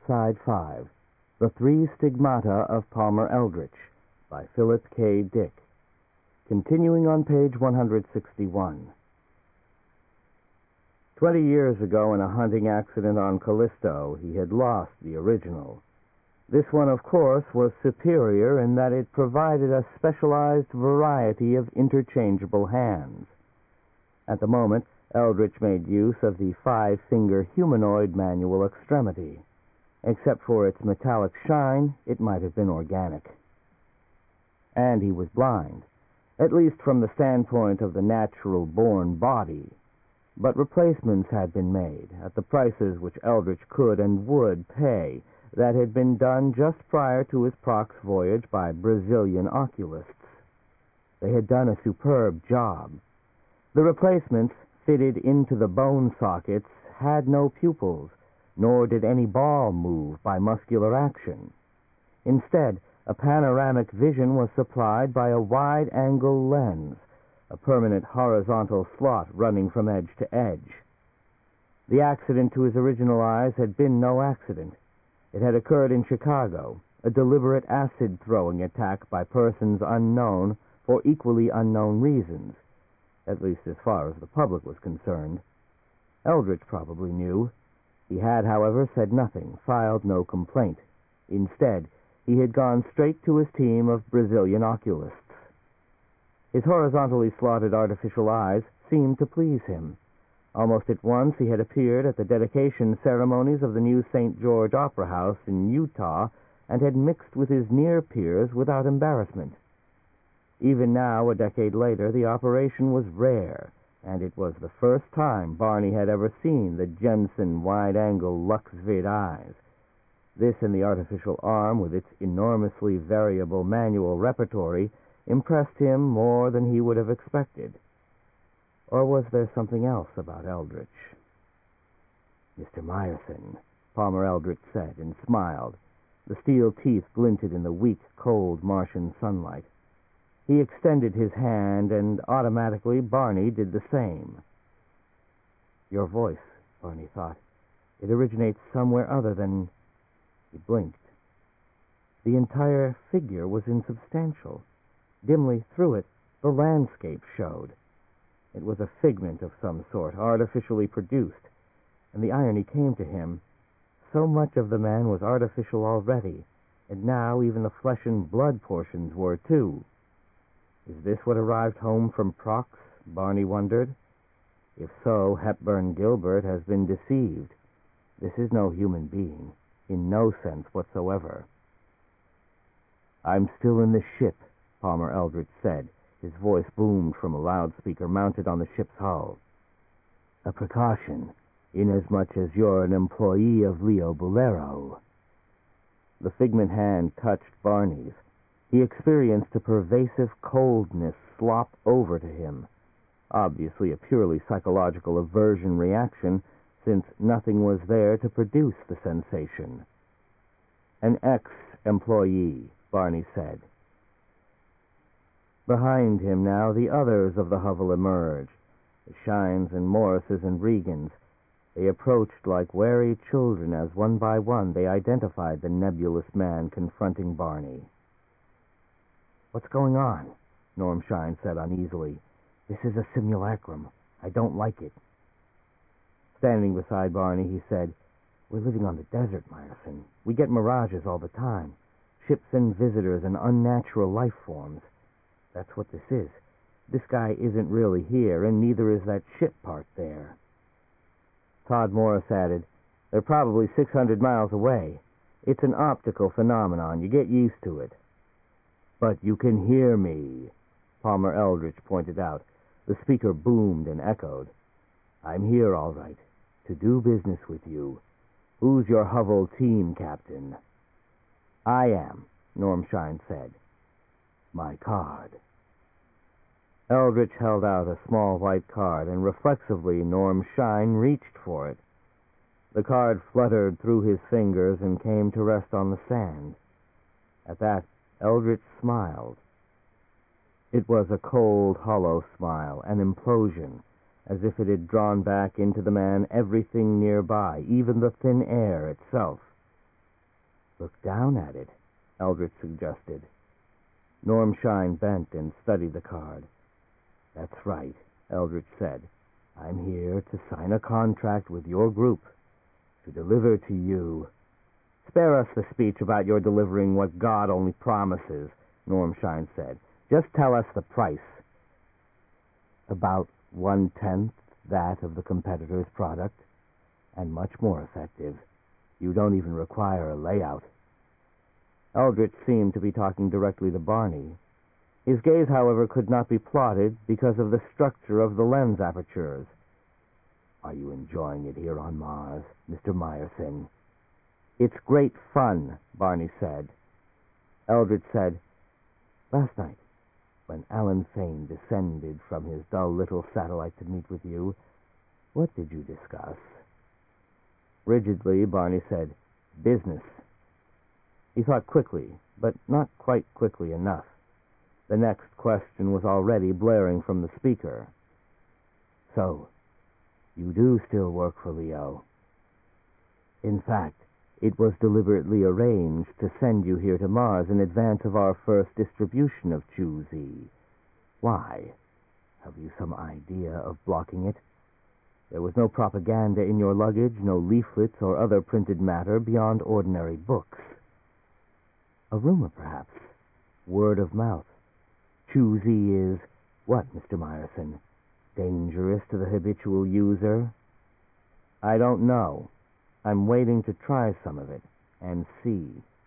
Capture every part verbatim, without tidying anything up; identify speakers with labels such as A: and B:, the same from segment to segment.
A: Side five, The Three Stigmata of Palmer Eldritch, by Philip K. Dick. Continuing on page one hundred sixty-one. Twenty years ago, in a hunting accident on Callisto, he had lost the original. This one, of course, was superior in that it provided a specialized variety of interchangeable hands. At the moment, Eldritch made use of the five-finger humanoid manual extremity. Except for its metallic shine, it might have been organic. And he was blind, at least from the standpoint of the natural-born body. But replacements had been made, at the prices which Eldritch could and would pay, that had been done just prior to his Prox voyage by Brazilian oculists. They had done a superb job. The replacements, fitted into the bone sockets, had no pupils, nor did any ball move by muscular action. Instead, a panoramic vision was supplied by a wide-angle lens, a permanent horizontal slot running from edge to edge. The accident to his original eyes had been no accident. It had occurred in Chicago, a deliberate acid-throwing attack by persons unknown for equally unknown reasons, at least as far as the public was concerned. Eldritch probably knew. He had, however, said nothing, filed no complaint. Instead, he had gone straight to his team of Brazilian oculists. His horizontally slotted artificial eyes seemed to please him. Almost at once he had appeared at the dedication ceremonies of the new Saint George Opera House in Utah and had mixed with his near peers without embarrassment. Even now, a decade later, the operation was rare, and it was the first time Barney had ever seen the Jensen wide-angle Luxvid eyes. This and the artificial arm, with its enormously variable manual repertory, impressed him more than he would have expected. Or was there something else about Eldritch? "Mister Myerson," Palmer Eldritch said, and smiled. The steel teeth glinted in the weak, cold Martian sunlight. He extended his hand, and automatically Barney did the same. "Your voice," Barney thought. "It originates somewhere other than—" He blinked. The entire figure was insubstantial. Dimly through it, the landscape showed. It was a figment of some sort, artificially produced. And the irony came to him. So much of the man was artificial already, and now even the flesh and blood portions were, too. Is this what arrived home from Prox? Barney wondered. If so, Hepburn Gilbert has been deceived. This is no human being, in no sense whatsoever. "I'm still in the ship," Palmer Eldritch said. His voice boomed from a loudspeaker mounted on the ship's hull. "A precaution, inasmuch as you're an employee of Leo Bolero." The figment hand touched Barney's. He experienced a pervasive coldness slop over to him, obviously a purely psychological aversion reaction, since nothing was there to produce the sensation. "An ex-employee," Barney said. Behind him now the others of the hovel emerged, the Shines and Morrises and Regans. They approached like wary children as one by one they identified the nebulous man confronting Barney. "What's going on?" Norm Shine said uneasily. "This is a simulacrum. I don't like it." Standing beside Barney, he said, "We're living on the desert, Myerson. We get mirages all the time. Ships and visitors and unnatural life forms. That's what this is. This guy isn't really here, and neither is that ship part there." Todd Morris added, "They're probably six hundred miles away. It's an optical phenomenon. You get used to it." "But you can hear me," Palmer Eldritch pointed out. The speaker boomed and echoed. "I'm here, all right, to do business with you. Who's your hovel team captain?" "I am," Norm Shine said. "My card." Eldritch held out a small white card, and reflexively Norm Shine reached for it. The card fluttered through his fingers and came to rest on the sand. At that, Eldritch smiled. It was a cold, hollow smile, an implosion, as if it had drawn back into the man everything nearby, even the thin air itself. Look down at it, Eldritch suggested. Norm Shine bent and studied the card. That's right, Eldritch said. I'm here to sign a contract with your group to deliver to you. Spare us the speech about your delivering what God only promises, Norm Shine said. Just tell us the price. About one-tenth that of the competitor's product, and much more effective. You don't even require a layout. Eldritch seemed to be talking directly to Barney. His gaze, however, could not be plotted because of the structure of the lens apertures. Are you enjoying it here on Mars, Mister Meyerson? It's great fun, Barney said. Eldritch said, Last night, when Alan Fane descended from his dull little satellite to meet with you, what did you discuss? Rigidly, Barney said, Business. He thought quickly, but not quite quickly enough. The next question was already blaring from the speaker. So, you do still work for Leo. In fact, it was deliberately arranged to send you here to Mars in advance of our first distribution of Chu-Z. Why? Have you some idea of blocking it? There was no propaganda in your luggage, no leaflets or other printed matter beyond ordinary books. A rumor, perhaps. Word of mouth. Chu-Z is, what, Mister Meyerson? Dangerous to the habitual user? I don't know. I'm waiting to try some of it and see.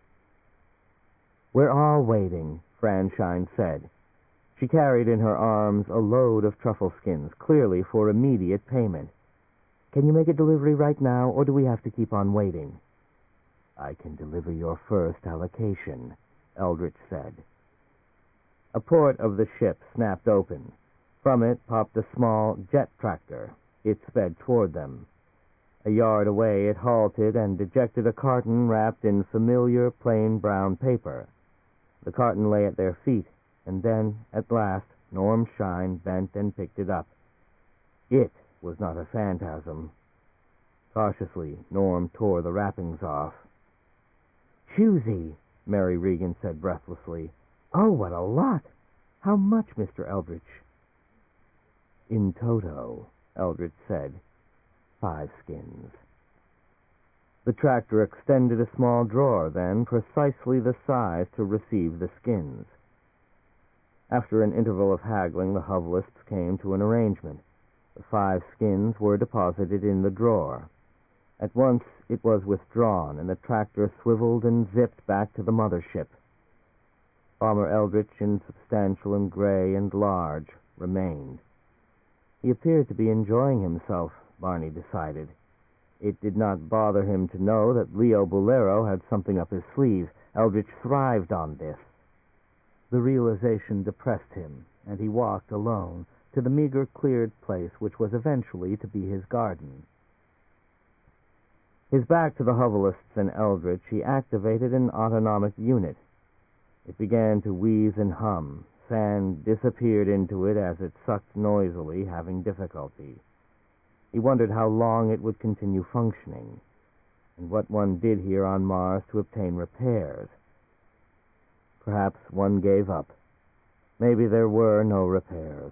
A: We're all waiting, Fran Shine said. She carried in her arms a load of truffle skins, clearly for immediate payment. Can you make a delivery right now, or do we have to keep on waiting? I can deliver your first allocation, Eldritch said. A port of the ship snapped open. From it popped a small jet tractor. It sped toward them. A yard away it halted and ejected a carton wrapped in familiar plain brown paper. The carton lay at their feet, and then, at last, Norm Shine bent and picked it up. It was not a phantasm. Cautiously, Norm tore the wrappings off. Chu-Z, Mary Regan said breathlessly. Oh, what a lot! How much, Mister Eldritch? In toto, Eldritch said, five skins. The tractor extended a small drawer, then, precisely the size to receive the skins. After an interval of haggling, the hovelists came to an arrangement. The five skins were deposited in the drawer. At once it was withdrawn, and the tractor swiveled and zipped back to the mothership. Farmer Eldritch, insubstantial and gray and large, remained. He appeared to be enjoying himself, Barney decided. It did not bother him to know that Leo Bolero had something up his sleeve. Eldritch thrived on this. The realization depressed him, and he walked alone to the meager cleared place which was eventually to be his garden. His back to the hovelists and Eldritch, he activated an autonomic unit. It began to wheeze and hum. Sand disappeared into it as it sucked noisily, having difficulty. He wondered how long it would continue functioning, and what one did here on Mars to obtain repairs. Perhaps one gave up. Maybe there were no repairs.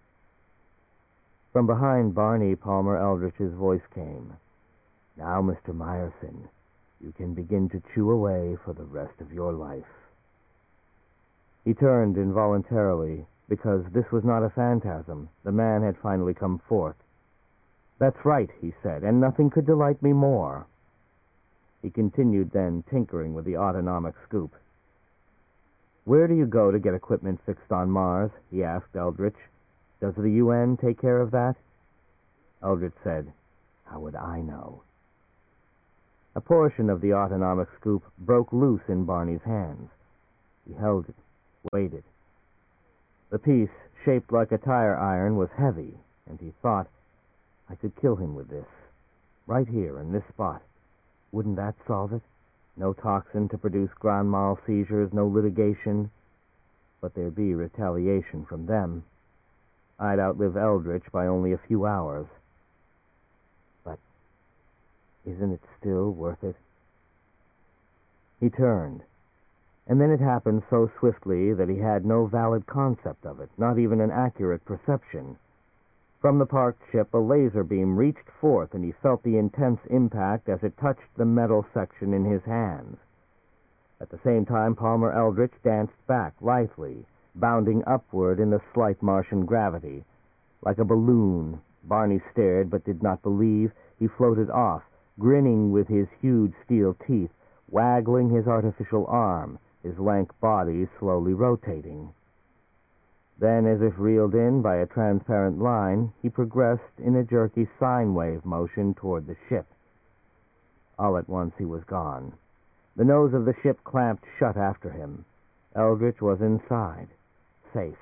A: From behind Barney, Palmer Eldritch's voice came. Now, Mister Meyerson, you can begin to chew away for the rest of your life. He turned involuntarily, because this was not a phantasm. The man had finally come forth. That's right, he said, and nothing could delight me more. He continued then, tinkering with the autonomic scoop. Where do you go to get equipment fixed on Mars? He asked Eldritch. Does the U N take care of that? Eldritch said, How would I know? A portion of the autonomic scoop broke loose in Barney's hands. He held it, waited. The piece, shaped like a tire iron, was heavy, and he thought, I could kill him with this, right here in this spot. Wouldn't that solve it? No toxin to produce grand mal seizures, no litigation. But there'd be retaliation from them. I'd outlive Eldritch by only a few hours. But isn't it still worth it? He turned, and then it happened so swiftly that he had no valid concept of it, not even an accurate perception. From the parked ship, a laser beam reached forth, and he felt the intense impact as it touched the metal section in his hands. At the same time, Palmer Eldritch danced back, lithely, bounding upward in the slight Martian gravity. Like a balloon, Barney stared but did not believe. He floated off, grinning with his huge steel teeth, waggling his artificial arm, his lank body slowly rotating. Then, as if reeled in by a transparent line, he progressed in a jerky sine wave motion toward the ship. All at once he was gone. The nose of the ship clamped shut after him. Eldritch was inside, safe.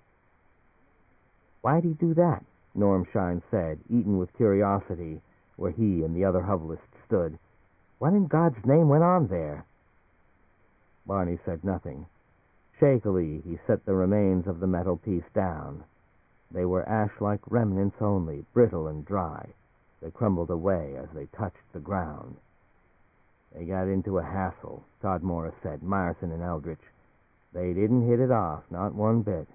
A: "Why'd he do that?" Norm Shine said, eaten with curiosity, where he and the other hovelists stood. "What in God's name went on there?" Barney said nothing. Shakily, he set the remains of the metal piece down. They were ash-like remnants only, brittle and dry. They crumbled away as they touched the ground. "They got into a hassle," Todd Morris said, "Myerson and Eldritch. They didn't hit it off, not one bit."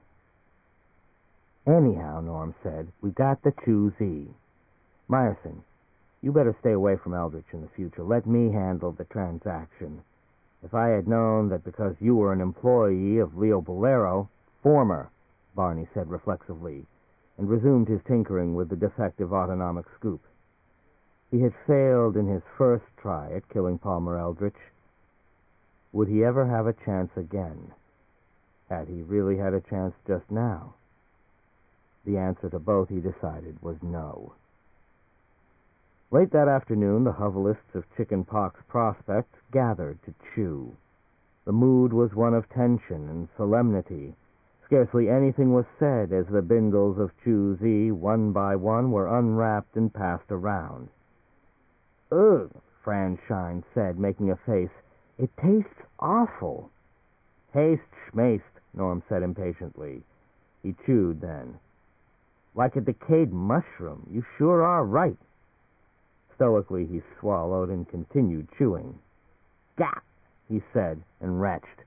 A: "Anyhow," Norm said, "we got the Q Z. Myerson, you better stay away from Eldritch in the future. Let me handle the transaction. If I had known that because you were an employee of Leo Bolero—" "Former," Barney said reflexively, and resumed his tinkering with the defective autonomic scoop. He had failed in his first try at killing Palmer Eldritch. Would he ever have a chance again? Had he really had a chance just now? The answer to both, he decided, was no. Late that afternoon, the hovelists of Chicken Pox Prospect gathered to chew. The mood was one of tension and solemnity. Scarcely anything was said as the bindles of Q Z, one by one, were unwrapped and passed around. "Ugh," Fran Shine said, making a face. "It tastes awful." "Taste schmaced," Norm said impatiently. He chewed then. "Like a decayed mushroom. You sure are right." Stoically he swallowed and continued chewing. "Gah!" he said, and retched.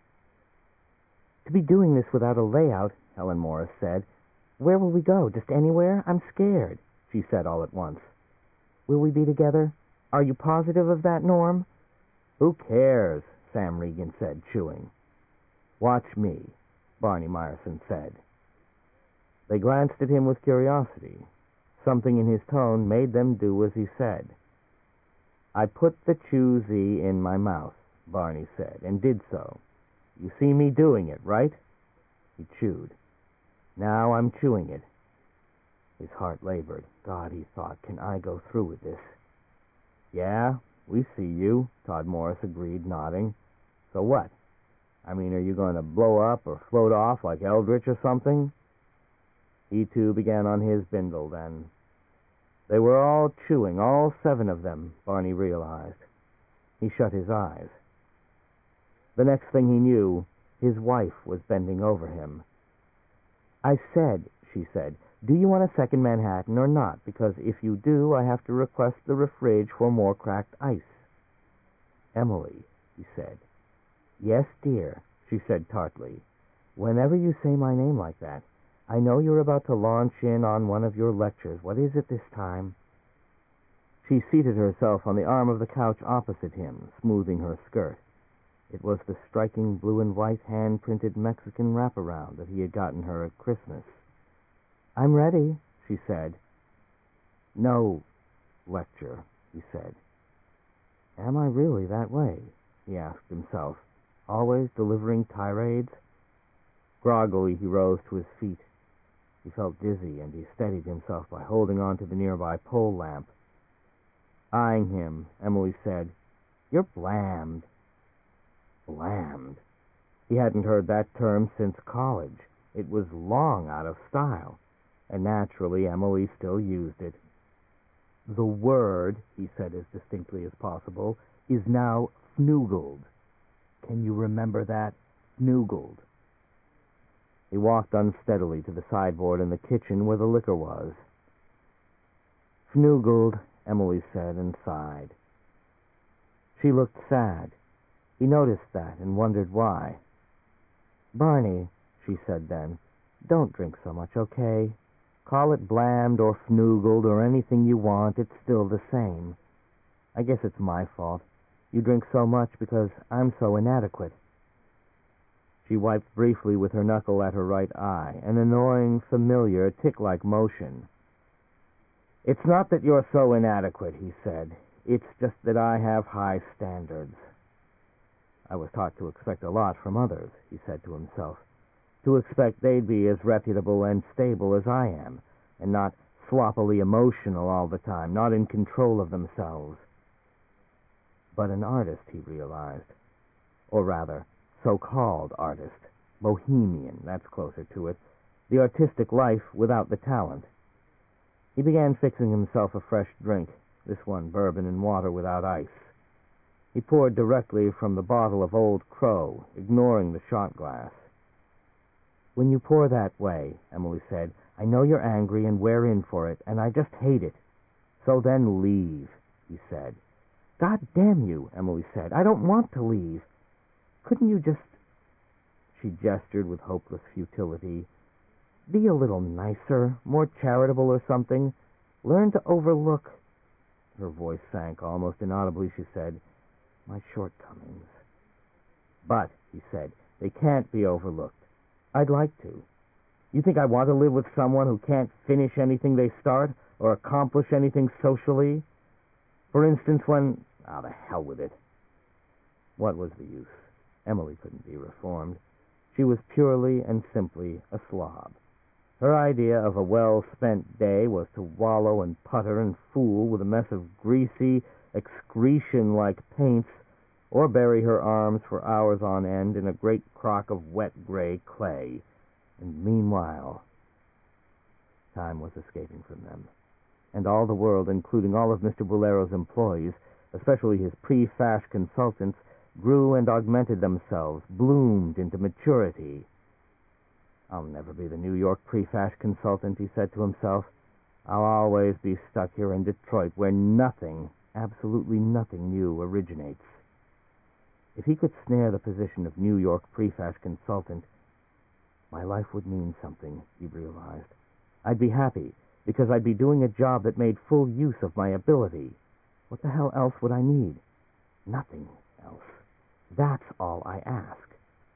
A: "To be doing this without a layout," Helen Morris said. "Where will we go? Just anywhere? I'm scared," she said all at once. "Will we be together? Are you positive of that, Norm?" "Who cares?" Sam Regan said, chewing. "Watch me," Barney Myerson said. They glanced at him with curiosity. Something in his tone made them do as he said. "I put the Q Z in my mouth," Barney said, and did so. "You see me doing it, right?" He chewed. "Now I'm chewing it." His heart labored. God, he thought, can I go through with this? "Yeah, we see you," Todd Morris agreed, nodding. "So what? I mean, are you going to blow up or float off like Eldritch or something?" He, too, began on his bindle, then. They were all chewing, all seven of them, Barney realized. He shut his eyes. The next thing he knew, his wife was bending over him. "I said," she said, "do you want a second Manhattan or not? Because if you do, I have to request the refrige for more cracked ice." "Emily," he said. "Yes, dear," she said tartly. "Whenever you say my name like that, I know you're about to launch in on one of your lectures. What is it this time?" She seated herself on the arm of the couch opposite him, smoothing her skirt. It was the striking blue and white hand-printed Mexican wraparound that he had gotten her at Christmas. "I'm ready," she said. "No lecture," he said. Am I really that way? He asked himself. Always delivering tirades? Groggily he rose to his feet. He felt dizzy, and he steadied himself by holding on to the nearby pole lamp. Eyeing him, Emily said, "You're blammed." Blammed? He hadn't heard that term since college. It was long out of style, and naturally Emily still used it. "The word," he said as distinctly as possible, "is now fnoogled. Can you remember that? Fnoogled." He walked unsteadily to the sideboard in the kitchen where the liquor was. "Fnoogled," Emily said, and sighed. She looked sad. He noticed that and wondered why. "Barney," she said then, "don't drink so much, okay? Call it blammed or fnoogled or anything you want, it's still the same. I guess it's my fault. You drink so much because I'm so inadequate." She wiped briefly with her knuckle at her right eye, an annoying, familiar, tick-like motion. "It's not that you're so inadequate," he said. "It's just that I have high standards." "I was taught to expect a lot from others," he said to himself. "To expect they'd be as reputable and stable as I am, and not sloppily emotional all the time, not in control of themselves." But an artist, he realized. Or rather, so-called artist. Bohemian, that's closer to it. The artistic life without the talent. He began fixing himself a fresh drink, this one bourbon and water without ice. He poured directly from the bottle of Old Crow, ignoring the shot glass. "When you pour that way," Emily said, "I know you're angry and we're in for it, and I just hate it. So then leave," he said. "God damn you," Emily said. "I don't want to leave. Couldn't you just..." She gestured with hopeless futility. "Be a little nicer, more charitable or something. Learn to overlook..." Her voice sank. Almost inaudibly she said, "my shortcomings." "But," he said, "they can't be overlooked. I'd like to. You think I want to live with someone who can't finish anything they start or accomplish anything socially? For instance, when... Ah, the hell with it." What was the use? Emily couldn't be reformed. She was purely and simply a slob. Her idea of a well-spent day was to wallow and putter and fool with a mess of greasy, excretion-like paints, or bury her arms for hours on end in a great crock of wet gray clay. And meanwhile, time was escaping from them. And all the world, including all of Mister Bolero's employees, especially his pre-fash consultants, grew and augmented themselves, bloomed into maturity. "I'll never be the New York pre-fash consultant," he said to himself. "I'll always be stuck here in Detroit, where nothing, absolutely nothing new originates." If he could snare the position of New York pre-fash consultant, my life would mean something, he realized. I'd be happy, because I'd be doing a job that made full use of my ability. What the hell else would I need? Nothing else. That's all I ask.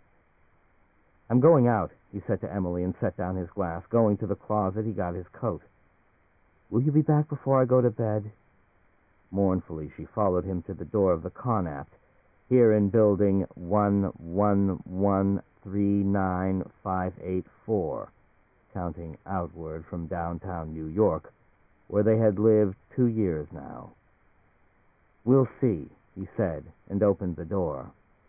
A: "I'm going out," he said to Emily and set down his glass. Going to the closet, he got his coat. "Will you be back before I go to bed?" Mournfully, she followed him to the door of the Connaught, here in building one one one three nine five eight four, counting outward from downtown New York, where they had lived two years now. "We'll see," he said, and opened the door.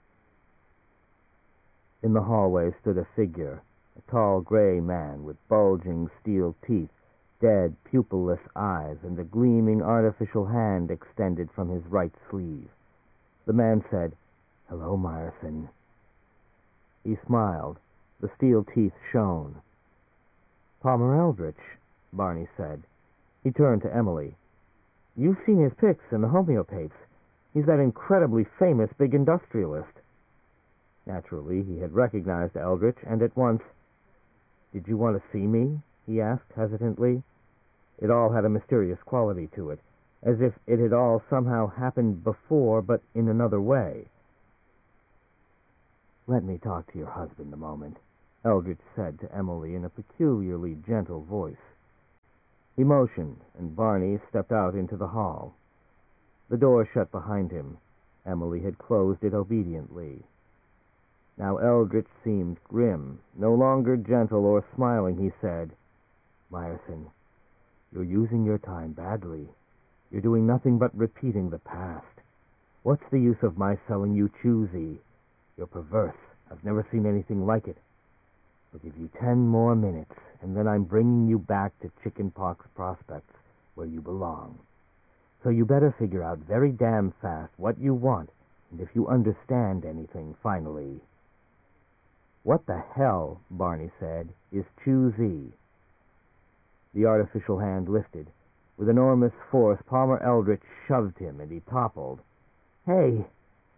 A: In the hallway stood a figure, a tall gray man with bulging steel teeth, dead, pupilless eyes, and a gleaming artificial hand extended from his right sleeve. The man said, "Hello, Myerson." He smiled. The steel teeth shone. "Palmer Eldritch," Barney said. He turned to Emily. "You've seen his pics in the homeopaths. He's that incredibly famous big industrialist." Naturally, he had recognized Eldritch, and at once, "Did you want to see me?" he asked hesitantly. It all had a mysterious quality to it, as if it had all somehow happened before, but in another way. "Let me talk to your husband a moment," Eldritch said to Emily in a peculiarly gentle voice. He motioned, and Barney stepped out into the hall. The door shut behind him. Emily had closed it obediently. Now Eldritch seemed grim, no longer gentle or smiling. He said, "Myerson, you're using your time badly. You're doing nothing but repeating the past. What's the use of my selling you Choosy? You're perverse. I've never seen anything like it. I'll give you ten more minutes, and then I'm bringing you back to Chickenpox Prospects, where you belong. So you better figure out very damn fast what you want, and if you understand anything, finally." "What the hell," Barney said, "is Choosy?" The artificial hand lifted. With enormous force, Palmer Eldritch shoved him, and he toppled. "Hey,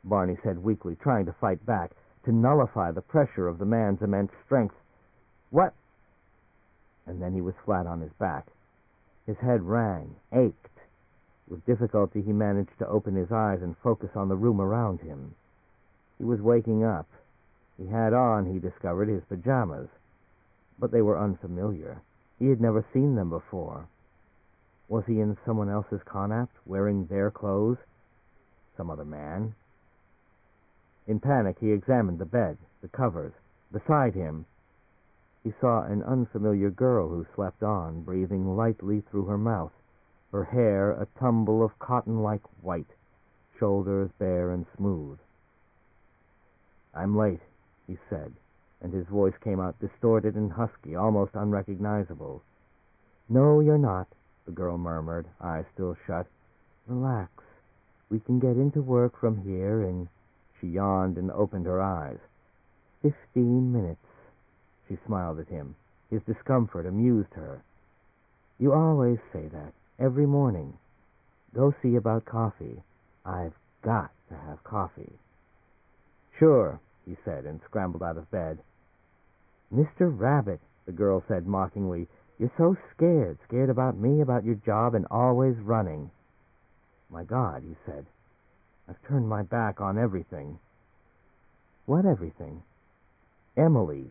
A: Barney said weakly, trying to fight back, to nullify the pressure of the man's immense strength. "What?" And then he was flat on his back. His head rang, ached. With difficulty he managed to open his eyes and focus on the room around him. He was waking up. He had on, he discovered, his pajamas. But they were unfamiliar. He had never seen them before. Was he in someone else's Connacht, wearing their clothes? Some other man? In panic, he examined the bed, the covers. Beside him, he saw an unfamiliar girl who slept on, breathing lightly through her mouth, her hair a tumble of cotton-like white, shoulders bare and smooth. "I'm late," he said, and his voice came out distorted and husky, almost unrecognizable. "No, you're not," the girl murmured, eyes still shut. "Relax. We can get into work from here in..." She yawned and opened her eyes. "Fifteen minutes." She smiled at him. His discomfort amused her. "You always say that, every morning. Go see about coffee. I've got to have coffee." "Sure," he said, and scrambled out of bed. "Mister Rabbit," the girl said mockingly, "you're so scared, scared about me, about your job, and always running." "My God," he said, "I've turned my back on everything." "What everything?" "Emily."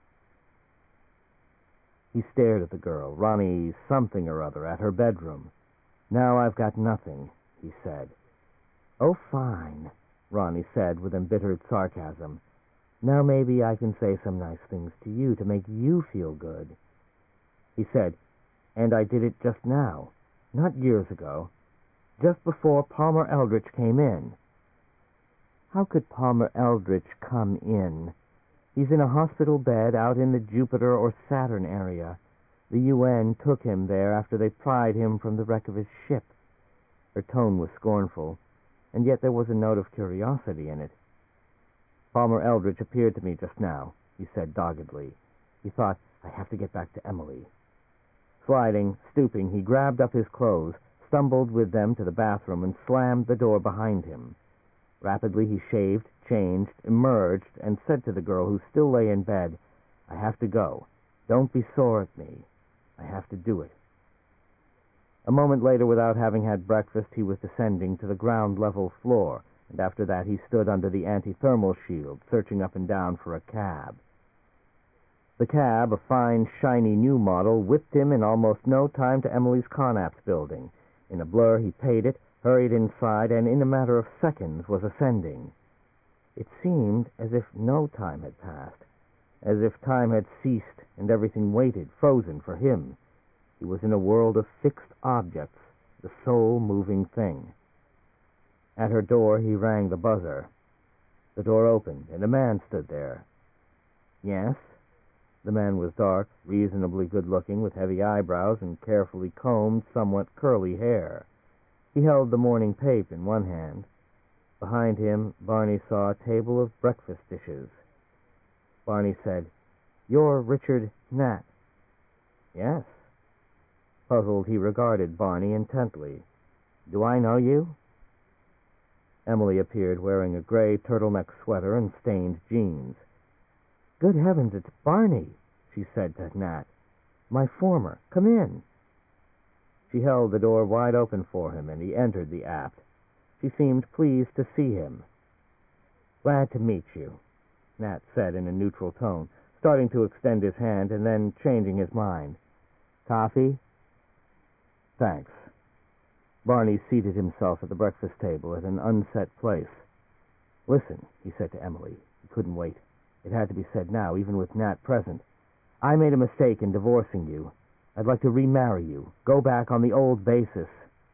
A: He stared at the girl, Ronnie something or other, at her bedroom. "Now I've got nothing," he said. "Oh, fine," Ronnie said with embittered sarcasm. "Now maybe I can say some nice things to you to make you feel good." He said, "And I did it just now, not years ago, just before Palmer Eldritch came in." "How could Palmer Eldritch come in? He's in a hospital bed out in the Jupiter or Saturn area. The U N took him there after they pried him from the wreck of his ship." Her tone was scornful, and yet there was a note of curiosity in it. "Palmer Eldritch appeared to me just now," he said doggedly. He thought, "I have to get back to Emily." Sliding, stooping, he grabbed up his clothes, stumbled with them to the bathroom, and slammed the door behind him. Rapidly he shaved, changed, emerged, and said to the girl who still lay in bed, "I have to go. Don't be sore at me. I have to do it." A moment later, without having had breakfast, he was descending to the ground-level floor, and after that he stood under the anti-thermal shield, searching up and down for a cab. The cab, a fine, shiny new model, whipped him in almost no time to Emily's Connaught building. In a blur he paid it, hurried inside, and in a matter of seconds was ascending. It seemed as if no time had passed, as if time had ceased and everything waited, frozen for him. He was in a world of fixed objects, the sole moving thing. At her door he rang the buzzer. The door opened, and a man stood there. "Yes?" The man was dark, reasonably good-looking, with heavy eyebrows and carefully combed, somewhat curly hair. He held the morning paper in one hand. Behind him, Barney saw a table of breakfast dishes. Barney said, "You're Richard Nat." "Yes." Puzzled, he regarded Barney intently. "Do I know you?" Emily appeared wearing a gray turtleneck sweater and stained jeans. "Good heavens, it's Barney," she said to Nat. "My former. Come in." She held the door wide open for him, and he entered the apt. She seemed pleased to see him. "Glad to meet you," Nat said in a neutral tone, starting to extend his hand and then changing his mind. "Coffee?" "Thanks." Barney seated himself at the breakfast table at an unset place. "Listen," he said to Emily. He couldn't wait. It had to be said now, even with Nat present. "I made a mistake in divorcing you. I'd like to remarry you, go back on the old basis."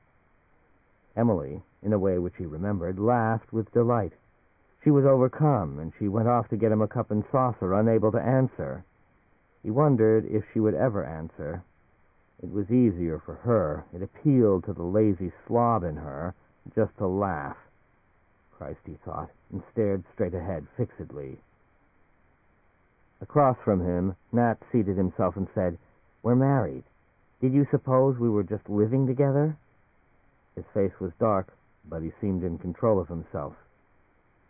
A: Emily, in a way which he remembered, laughed with delight. She was overcome, and she went off to get him a cup and saucer, unable to answer. He wondered if she would ever answer. It was easier for her. It appealed to the lazy slob in her, just to laugh. Christ, he thought, and stared straight ahead, fixedly. Across from him, Nat seated himself and said, "We're married. Did you suppose we were just living together?" His face was dark, but he seemed in control of himself.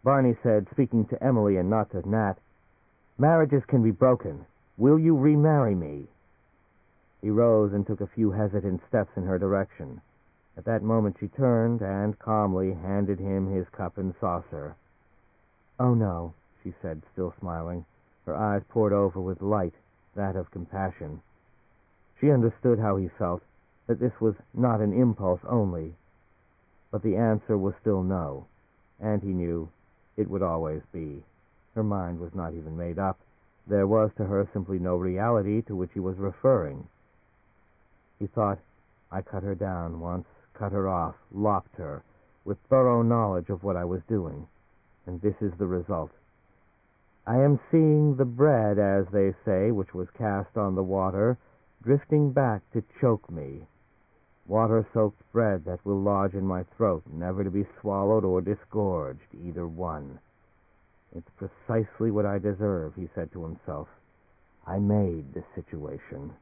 A: Barney said, speaking to Emily and not to Nat, "Marriages can be broken. Will you remarry me?" He rose and took a few hesitant steps in her direction. At that moment she turned and calmly handed him his cup and saucer. "Oh, no," she said, still smiling. Her eyes poured over with light, that of compassion. She understood how he felt, that this was not an impulse only. But the answer was still no, and he knew it would always be. Her mind was not even made up. There was to her simply no reality to which he was referring. He thought, "I cut her down once, cut her off, lopped her, with thorough knowledge of what I was doing, and this is the result. I am seeing the bread, as they say, which was cast on the water, drifting back to choke me. Water-soaked bread that will lodge in my throat, never to be swallowed or disgorged, either one. It's precisely what I deserve," he said to himself. "I made the situation."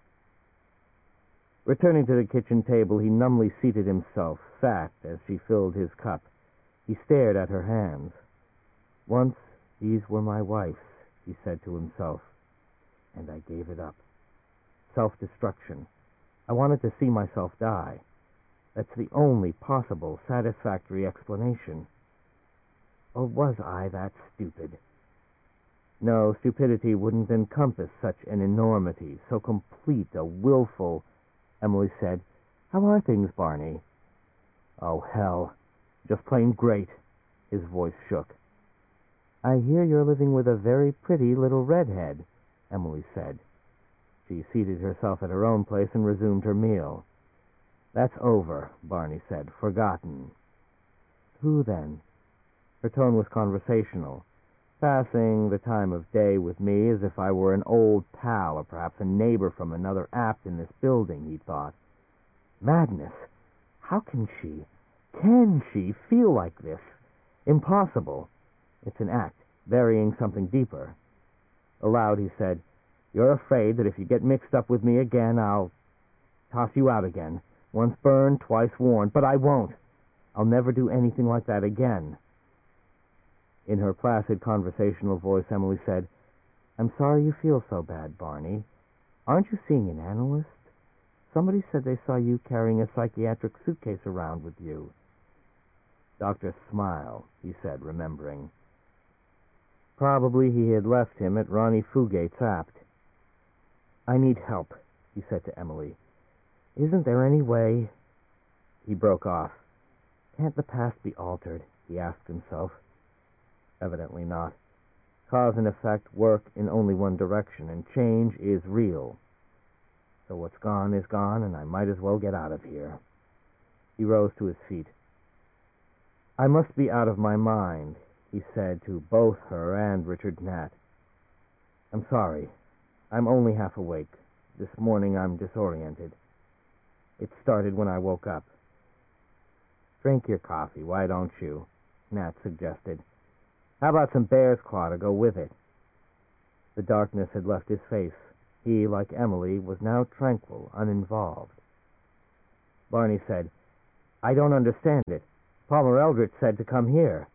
A: Returning to the kitchen table, he numbly seated himself, sat as she filled his cup. He stared at her hands. "Once these were my wife's," he said to himself, "and I gave it up. Self-destruction. I wanted to see myself die. That's the only possible satisfactory explanation. Or was I that stupid?" No, stupidity wouldn't encompass such an enormity, so complete a willful... Emily said, "How are things, Barney?" "Oh, hell. Just plain great." His voice shook. "I hear you're living with a very pretty little redhead," Emily said. She seated herself at her own place and resumed her meal. "That's over," Barney said. "Forgotten." "Who, then?" Her tone was conversational. "Passing the time of day with me as if I were an old pal or perhaps a neighbor from another apt in this building," he thought. Madness! How can she, can she feel like this? Impossible. It's an act, burying something deeper. Aloud he said, "You're afraid that if you get mixed up with me again, I'll toss you out again. Once burned, twice warned. But I won't. I'll never do anything like that again." In her placid conversational voice, Emily said, "I'm sorry you feel so bad, Barney. Aren't you seeing an analyst? Somebody said they saw you carrying a psychiatric suitcase around with you." "Doctor Smile," he said, remembering. Probably he had left him at Ronnie Fugate's apt. "I need help," he said to Emily. "Isn't there any way—" He broke off. Can't the past be altered? He asked himself. Evidently not. Cause and effect work in only one direction, and change is real. So what's gone is gone, and I might as well get out of here. He rose to his feet. "I must be out of my mind," he said to both her and Richard Nat. "I'm sorry. I'm only half awake. This morning I'm disoriented. It started when I woke up." "Drink your coffee, why don't you?" Nat suggested. "How about some bear's claw to go with it?" The darkness had left his face. He, like Emily, was now tranquil, uninvolved. Barney said, "I don't understand it. Palmer Eldritch said to come here."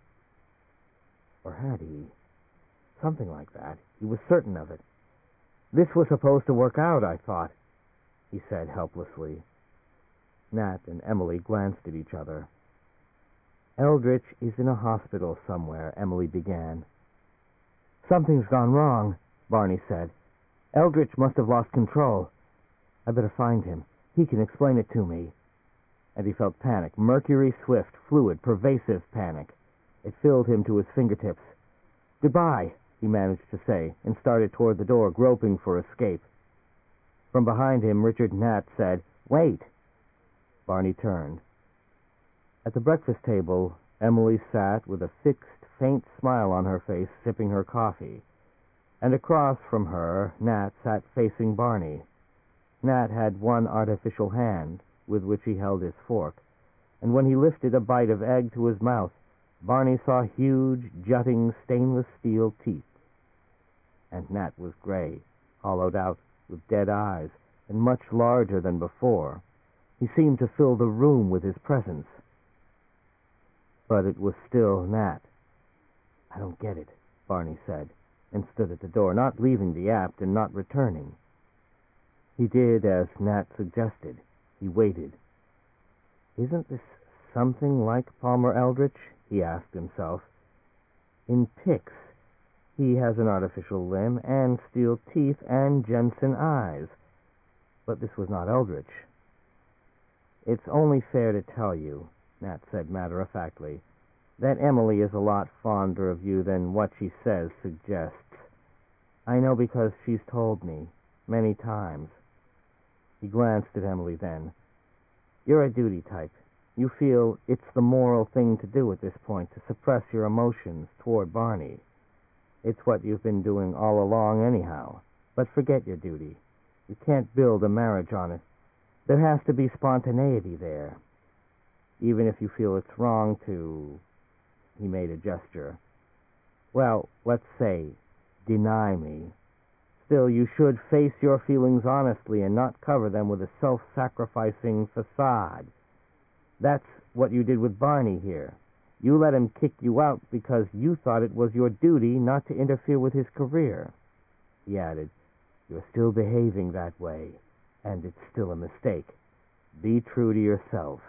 A: Or had he? Something like that. He was certain of it. "This was supposed to work out, I thought," he said helplessly. Nat and Emily glanced at each other. "Eldritch is in a hospital somewhere," Emily began. "Something's gone wrong," Barney said. "Eldritch must have lost control. I better find him. He can explain it to me." And he felt panic, mercury-swift, fluid, pervasive panic. It filled him to his fingertips. "Goodbye," he managed to say, and started toward the door, groping for escape. From behind him, Richard Nat said, "Wait." Barney turned. At the breakfast table, Emily sat with a fixed, faint smile on her face, sipping her coffee. And across from her, Nat sat facing Barney. Nat had one artificial hand, with which he held his fork, and when he lifted a bite of egg to his mouth, Barney saw huge, jutting, stainless steel teeth. And Nat was gray, hollowed out, with dead eyes, and much larger than before. He seemed to fill the room with his presence. But it was still Nat. I don't get it, Barney said, and stood at the door, not leaving the apt and not returning. He did as Nat suggested. He waited. Isn't this something like Palmer Eldritch? He asked himself. In pics, he has an artificial limb and steel teeth and Jensen eyes. But this was not Eldritch. It's only fair to tell you, Nat said matter-of-factly, that Emily is a lot fonder of you than what she says suggests. I know because she's told me, many times. He glanced at Emily then. You're a duty type. You feel it's the moral thing to do at this point, to suppress your emotions toward Barney. It's what you've been doing all along anyhow. But forget your duty. You can't build a marriage on it. There has to be spontaneity there. Even if you feel it's wrong to... He made a gesture. Well, let's say, deny me. Still, you should face your feelings honestly and not cover them with a self-sacrificing facade. That's what you did with Barney here. You let him kick you out because you thought it was your duty not to interfere with his career. He added, you're still behaving that way, and it's still a mistake. Be true to yourself.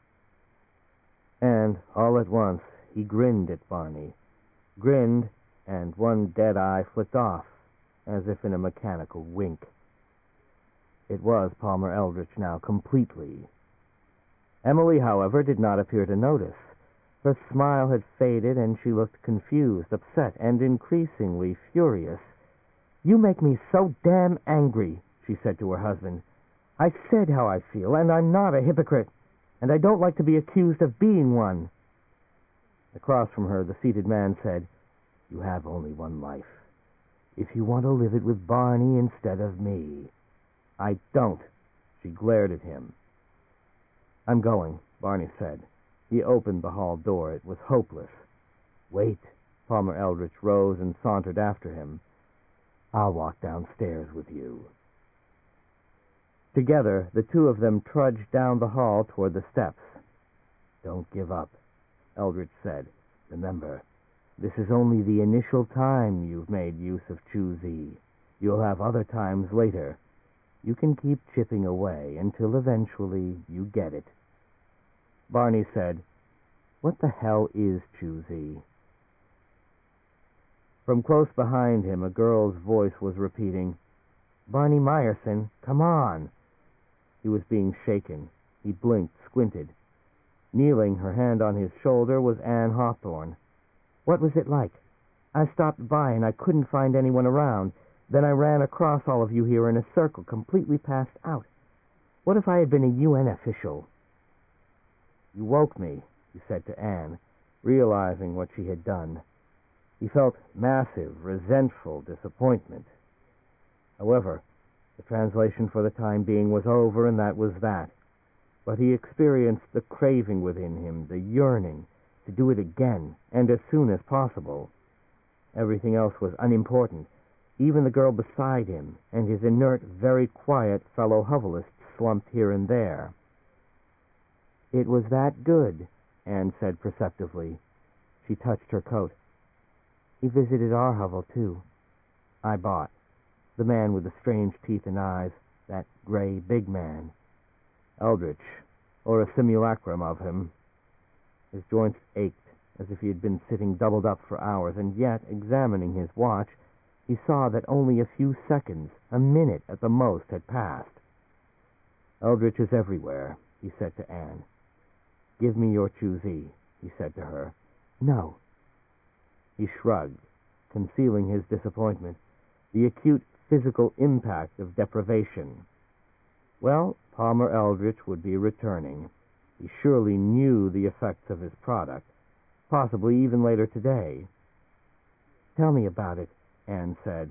A: And, all at once, he grinned at Barney. Grinned, and one dead eye flicked off, as if in a mechanical wink. It was Palmer Eldritch now, completely. Emily, however, did not appear to notice. Her smile had faded, and she looked confused, upset, and increasingly furious. You make me so damn angry, she said to her husband. I said how I feel, and I'm not a hypocrite, and I don't like to be accused of being one. Across from her, the seated man said, You have only one life. If you want to live it with Barney instead of me. I don't. She glared at him. I'm going, Barney said. He opened the hall door. It was hopeless. Wait. Palmer Eldritch rose and sauntered after him. I'll walk downstairs with you. Together, the two of them trudged down the hall toward the steps. Don't give up, Eldritch said. Remember, this is only the initial time you've made use of Choosy. You'll have other times later. You can keep chipping away until eventually you get it. Barney said, What the hell is Choosy? From close behind him, a girl's voice was repeating, Barney Meyerson, come on. He was being shaken. He blinked, squinted. Kneeling, her hand on his shoulder, was Anne Hawthorne. What was it like? I stopped by and I couldn't find anyone around. Then I ran across all of you here in a circle, completely passed out. What if I had been a U N official? You woke me, he said to Anne, realizing what she had done. He felt massive, resentful disappointment. However, the translation for the time being was over, and that was that. But he experienced the craving within him, the yearning, to do it again, and as soon as possible. Everything else was unimportant. Even the girl beside him, and his inert, very quiet fellow hovelists slumped here and there. It was that good, Anne said perceptively. She touched her coat. He visited our hovel, too. I bought. The man with the strange teeth and eyes, that gray, big man. Eldritch, or a simulacrum of him. His joints ached, as if he had been sitting doubled up for hours, and yet, examining his watch, he saw that only a few seconds, a minute at the most, had passed. Eldritch is everywhere, he said to Anne. Give me your Choosy, he said to her. No. He shrugged, concealing his disappointment, the acute physical impact of deprivation. Well, Palmer Eldritch would be returning. He surely knew the effects of his product, possibly even later today. Tell me about it, Anne said.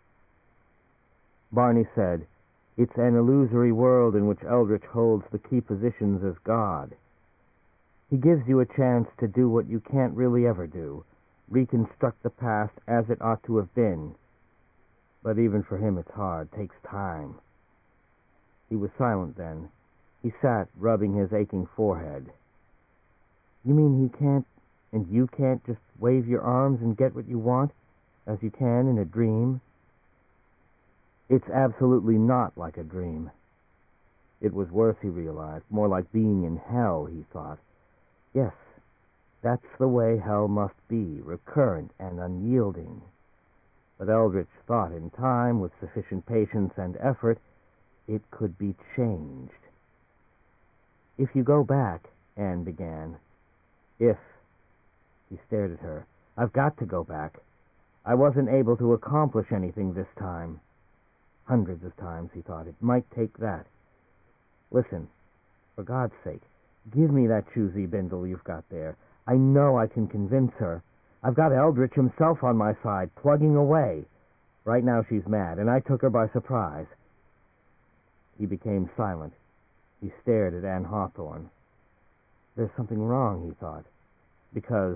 A: Barney said, It's an illusory world in which Eldritch holds the key positions as God. He gives you a chance to do what you can't really ever do, reconstruct the past as it ought to have been. But even for him it's hard, takes time. He was silent then. He sat, rubbing his aching forehead. You mean he can't And you can't just wave your arms and get what you want, as you can in a dream? It's absolutely not like a dream. It was worse, he realized, more like being in hell, he thought. Yes, that's the way hell must be, recurrent and unyielding. But Eldritch thought in time, with sufficient patience and effort, it could be changed. If you go back, Anne began. If... He stared at her. I've got to go back. I wasn't able to accomplish anything this time. Hundreds of times, he thought. It might take that. Listen, for God's sake, give me that choosy bindle you've got there. I know I can convince her. I've got Eldritch himself on my side, plugging away. Right now she's mad, and I took her by surprise. He became silent. He stared at Anne Hawthorne. There's something wrong, he thought, because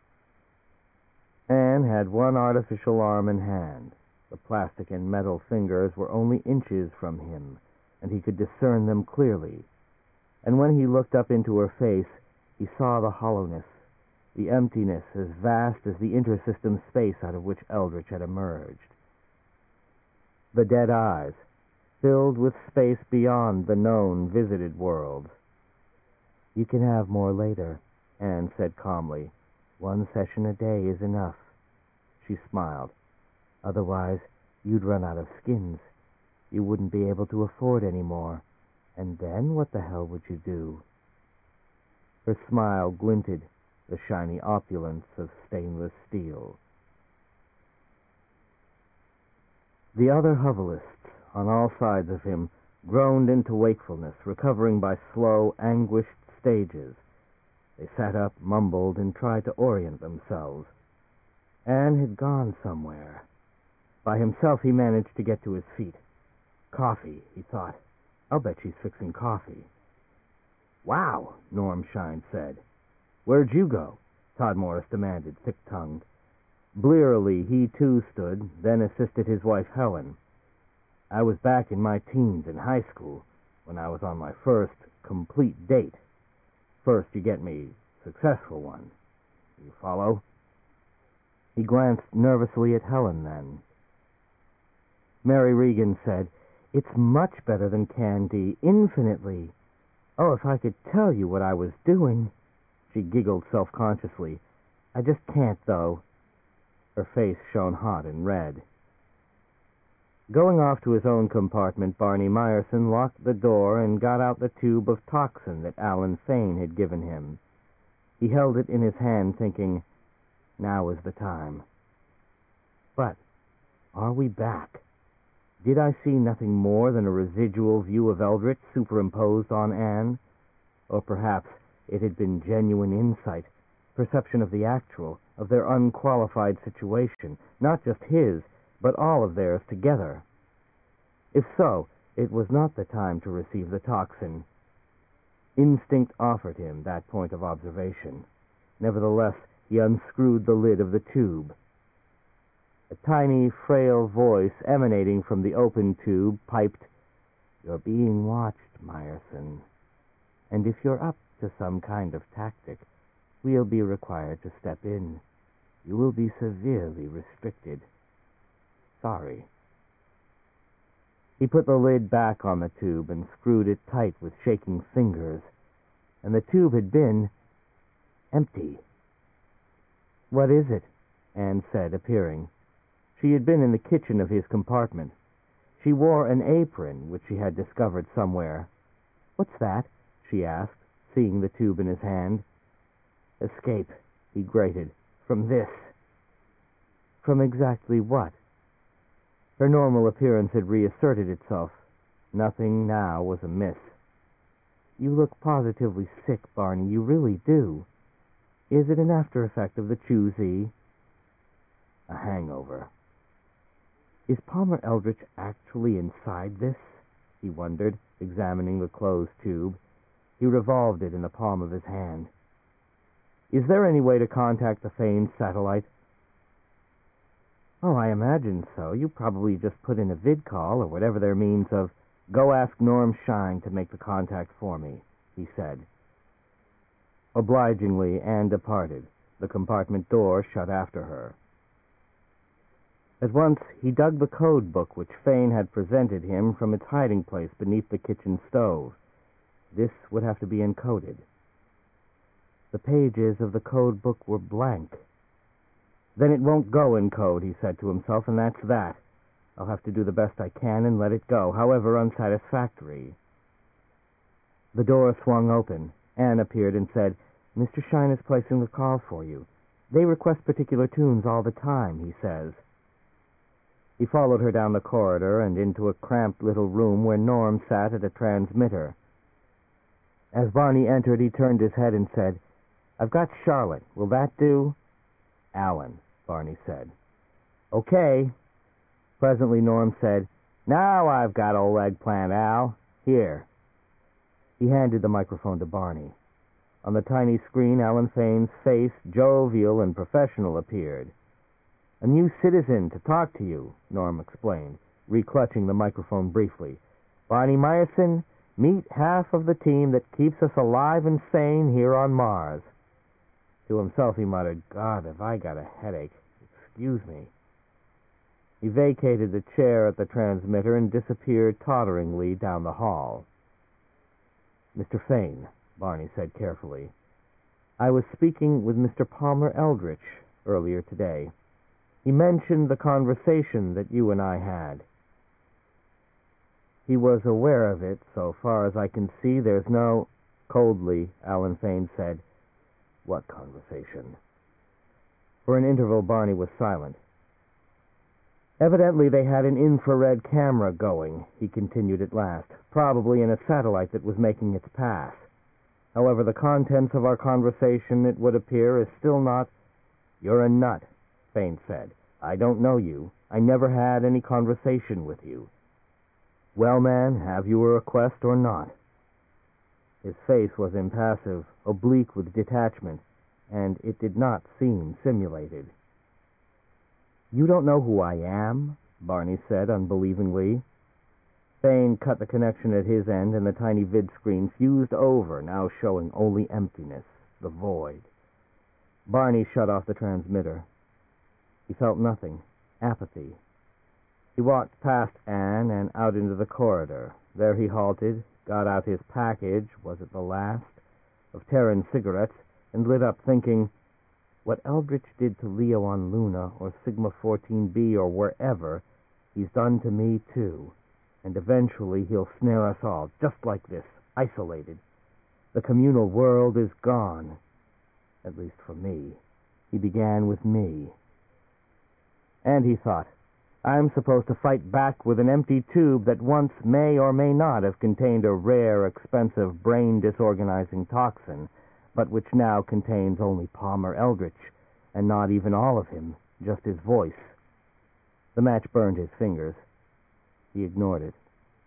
A: Anne had one artificial arm and hand. The plastic and metal fingers were only inches from him, and he could discern them clearly. And when he looked up into her face, he saw the hollowness, the emptiness as vast as the intersystem space out of which Eldritch had emerged. The dead eyes, filled with space beyond the known visited worlds. You can have more later, Anne said calmly. One session a day is enough. She smiled. Otherwise, you'd run out of skins. You wouldn't be able to afford any more. And then what the hell would you do? Her smile glinted, the shiny opulence of stainless steel. The other hovelists, on all sides of him, groaned into wakefulness, recovering by slow, anguished stages. They sat up, mumbled, and tried to orient themselves. Anne had gone somewhere. By himself he managed to get to his feet. Coffee, he thought. I'll bet she's fixing coffee. Wow, Norm Shine said. Where'd you go? Todd Morris demanded, thick-tongued. Blearily, he too stood, then assisted his wife Helen. I was back in my teens in high school, when I was on my first complete date. First you get me successful one. You follow? He glanced nervously at Helen then. Mary Regan said, It's much better than candy, infinitely. Oh, if I could tell you what I was doing. She giggled self-consciously. I just can't, though. Her face shone hot and red. Going off to his own compartment, Barney Meyerson locked the door and got out the tube of toxin that Alan Fane had given him. He held it in his hand, thinking, now is the time. But, are we back? Did I see nothing more than a residual view of Eldritch superimposed on Anne? Or perhaps it had been genuine insight, perception of the actual, of their unqualified situation, not just his, but all of theirs together. If so, it was not the time to receive the toxin. Instinct offered him that point of observation. Nevertheless, he unscrewed the lid of the tube. A tiny, frail voice emanating from the open tube piped, You're being watched, Meyerson. And if you're up to some kind of tactic, we'll be required to step in. You will be severely restricted. Sorry. He put the lid back on the tube and screwed it tight with shaking fingers, and the tube had been empty. What is it? Anne said, appearing. She had been in the kitchen of his compartment. She wore an apron, which she had discovered somewhere. What's that? She asked, seeing the tube in his hand. Escape, he grated, from this. From exactly what? Her normal appearance had reasserted itself. Nothing now was amiss. You look positively sick, Barney, you really do. Is it an after effect of the choosy? A hangover. Is Palmer Eldritch actually inside this? He wondered, examining the closed tube. He revolved it in the palm of his hand. Is there any way to contact the Fane satellite? Oh, I imagine so. You probably just put in a vid call or whatever their means of, go ask Norm Shine to make the contact for me, he said. Obligingly, Anne departed, The compartment door shut after her. At once he dug the code book which Fane had presented him from its hiding place beneath the kitchen stove. This would have to be encoded. The pages of the code book were blank. Then it won't go in code, he said to himself, and that's that. I'll have to do the best I can and let it go, however unsatisfactory. The door swung open. Anne appeared and said, "Mister Shine is placing the call for you. They request particular tunes all the time," he says. He followed her down the corridor and into a cramped little room where Norm sat at a transmitter. As Barney entered, he turned his head and said, "I've got Charlotte. Will that do?" "Alan," Barney said. "Okay." Presently Norm said, "Now I've got old Eggplant, Al. Here." He handed the microphone to Barney. On the tiny screen, Alan Fane's face, jovial and professional, appeared. "A new citizen to talk to you," Norm explained, reclutching the microphone briefly. "Barney Meyerson, meet half of the team that keeps us alive and sane here on Mars." To himself he muttered, "God, have I got a headache. Excuse me." He vacated the chair at the transmitter and disappeared totteringly down the hall. "Mister Fane," Barney said carefully, "I was speaking with Mister Palmer Eldritch earlier today. He mentioned the conversation that you and I had." "He was aware of it. So far as I can see, there's no—" Coldly, Alan Fane said, "What conversation?" For an interval, Barney was silent. "Evidently they had an infrared camera going," he continued at last, "probably in a satellite that was making its pass. However, the contents of our conversation, it would appear, is still not—" "You're a nut," Fane said. "I don't know you. I never had any conversation with you. Well, man, have you a request or not?" His face was impassive, oblique with detachment, and it did not seem simulated. "You don't know who I am?" Barney said unbelievingly. Fane cut the connection at his end, and the tiny vid screen fused over, now showing only emptiness, the void. Barney shut off the transmitter. He felt nothing, apathy. He walked past Anne and out into the corridor. There he halted, got out his package, was it the last, of Terran cigarettes, and lit up thinking, what Eldritch did to Leo on Luna or Sigma fourteen B or wherever, he's done to me too. And eventually he'll snare us all, just like this, isolated. The communal world is gone. At least for me. He began with me. And he thought, I'm supposed to fight back with an empty tube that once may or may not have contained a rare, expensive, brain-disorganizing toxin, but which now contains only Palmer Eldritch, and not even all of him, just his voice. The match burned his fingers. He ignored it.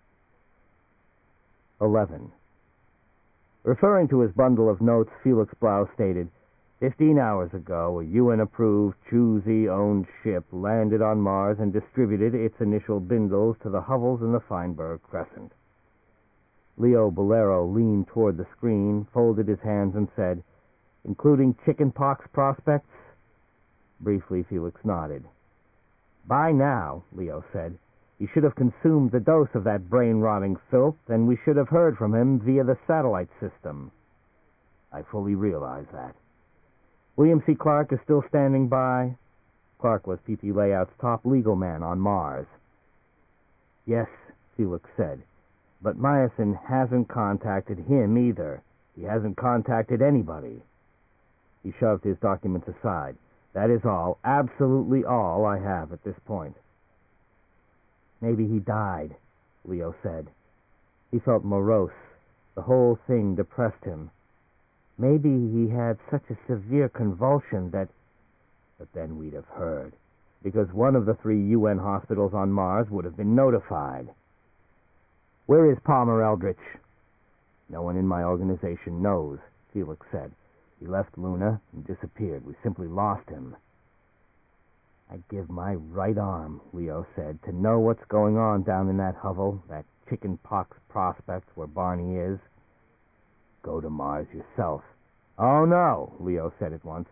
A: Eleven. Referring to his bundle of notes, Felix Blau stated, Fifteen hours ago, a U N-approved, Choosy-owned ship landed on Mars and distributed its initial bindles to the hovels in the Feinberg Crescent. Leo Bolero leaned toward the screen, folded his hands, and said, Including chickenpox prospects? Briefly, Felix nodded. By now, Leo said, he should have consumed the dose of that brain-rotting filth, and we should have heard from him via the satellite system. I fully realize that. William C. Clark is still standing by. Clark was P P Layout's top legal man on Mars. Yes, Felix said, but Meyerson hasn't contacted him either. He hasn't contacted anybody. He shoved his documents aside. That is all, absolutely all I have at this point. Maybe he died, Leo said. He felt morose. The whole thing depressed him. Maybe he had such a severe convulsion that... But then we'd have heard, because one of the three U N hospitals on Mars would have been notified. Where is Palmer Eldritch? No one in my organization knows, Felix said. He left Luna and disappeared. We simply lost him. I'd give my right arm, Leo said, to know what's going on down in that hovel, that chickenpox prospect where Barney is. Go to Mars yourself. Oh, no, Leo said at once.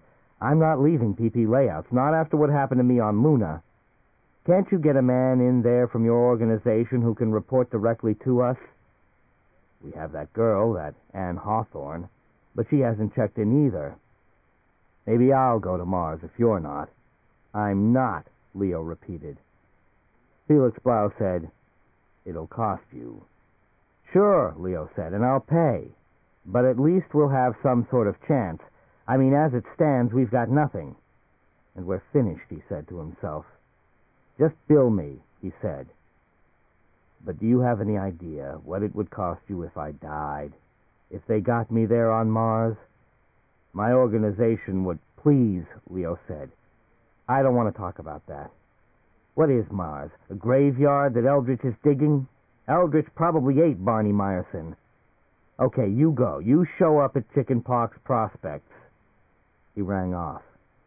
A: I'm not leaving P P Layouts, not after what happened to me on Luna. Can't you get a man in there from your organization who can report directly to us? We have that girl, that Ann Hawthorne, but she hasn't checked in either. Maybe I'll go to Mars if you're not. I'm not, Leo repeated. Felix Blau said, It'll cost you. Sure, Leo said, and I'll pay. But at least we'll have some sort of chance. I mean, as it stands, we've got nothing. And we're finished, he said to himself. Just bill me, he said. But do you have any idea what it would cost you if I died? If they got me there on Mars? My organization would... Please, Leo said. I don't want to talk about that. What is Mars? A graveyard that Eldritch is digging? Eldritch probably ate Barney Meyerson. Okay, you go. You show up at Chickenpox Prospects. He rang off.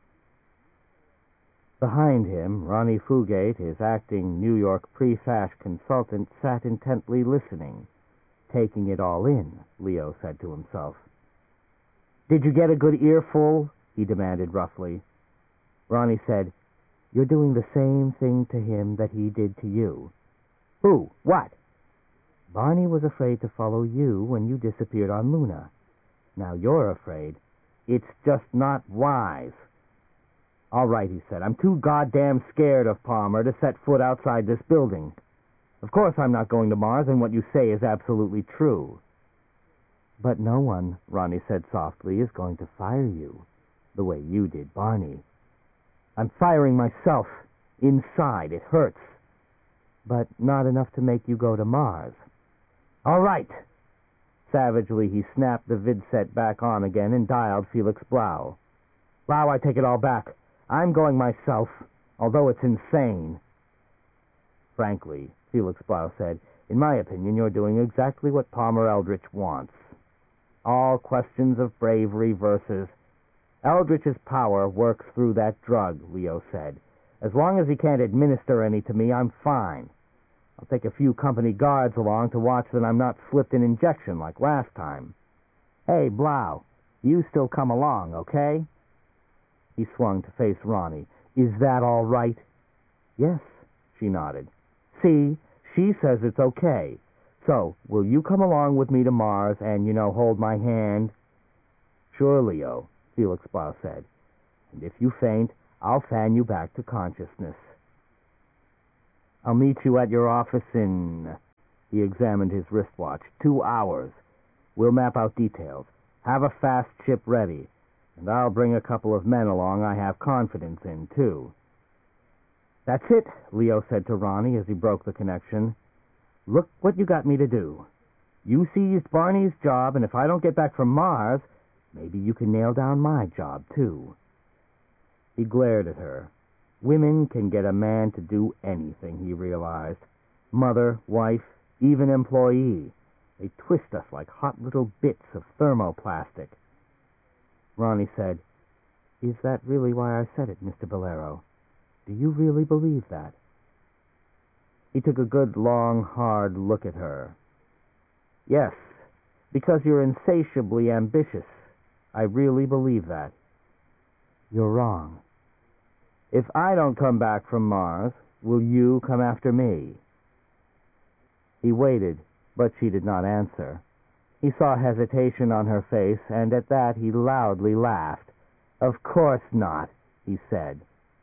A: Behind him, Ronnie Fugate, his acting New York pre-fash consultant, sat intently listening. Taking it all in, Leo said to himself. Did you get a good earful? He demanded roughly. Ronnie said, You're doing the same thing to him that he did to you. Who? What? Barney was afraid to follow you when you disappeared on Luna. Now you're afraid. It's just not wise. All right, he said. I'm too goddamn scared of Palmer to set foot outside this building. Of course I'm not going to Mars, and what you say is absolutely true. But no one, Ronnie said softly, is going to fire you the way you did Barney. I'm firing myself. Inside. It hurts. But not enough to make you go to Mars. All right. Savagely, he snapped the vidset back on again and dialed Felix Blau. Blau, I take it all back. I'm going myself, although it's insane. Frankly, Felix Blau said, in my opinion, you're doing exactly what Palmer Eldritch wants. All questions of bravery versus... Eldritch's power works through that drug, Leo said. As long as he can't administer any to me, I'm fine. I'll take a few company guards along to watch that I'm not slipped an injection like last time. Hey, Blau, you still come along, okay? He swung to face Ronnie. Is that all right? Yes, she nodded. See, she says it's okay. So, will you come along with me to Mars and, you know, hold my hand? Sure, Leo, Felix Blau said. And if you faint, I'll fan you back to consciousness. I'll meet you at your office in... He examined his wristwatch. Two hours. We'll map out details. Have a fast ship ready. And I'll bring a couple of men along I have confidence in, too. That's it, Leo said to Ronnie as he broke the connection. Look what you got me to do. You seized Barney's job, and if I don't get back from Mars, maybe you can nail down my job, too. He glared at her. Women can get a man to do anything, he realized. Mother, wife, even employee. They twist us like hot little bits of thermoplastic. Ronnie said, Is that really why I said it, Mister Bolero? Do you really believe that? He took a good, long, hard look at her. Yes, because you're insatiably ambitious. I really believe that. You're wrong. If I don't come back from Mars, will you come after me? He waited, but she did not answer. He saw hesitation on her face, and at that he loudly laughed. Of course not, he said.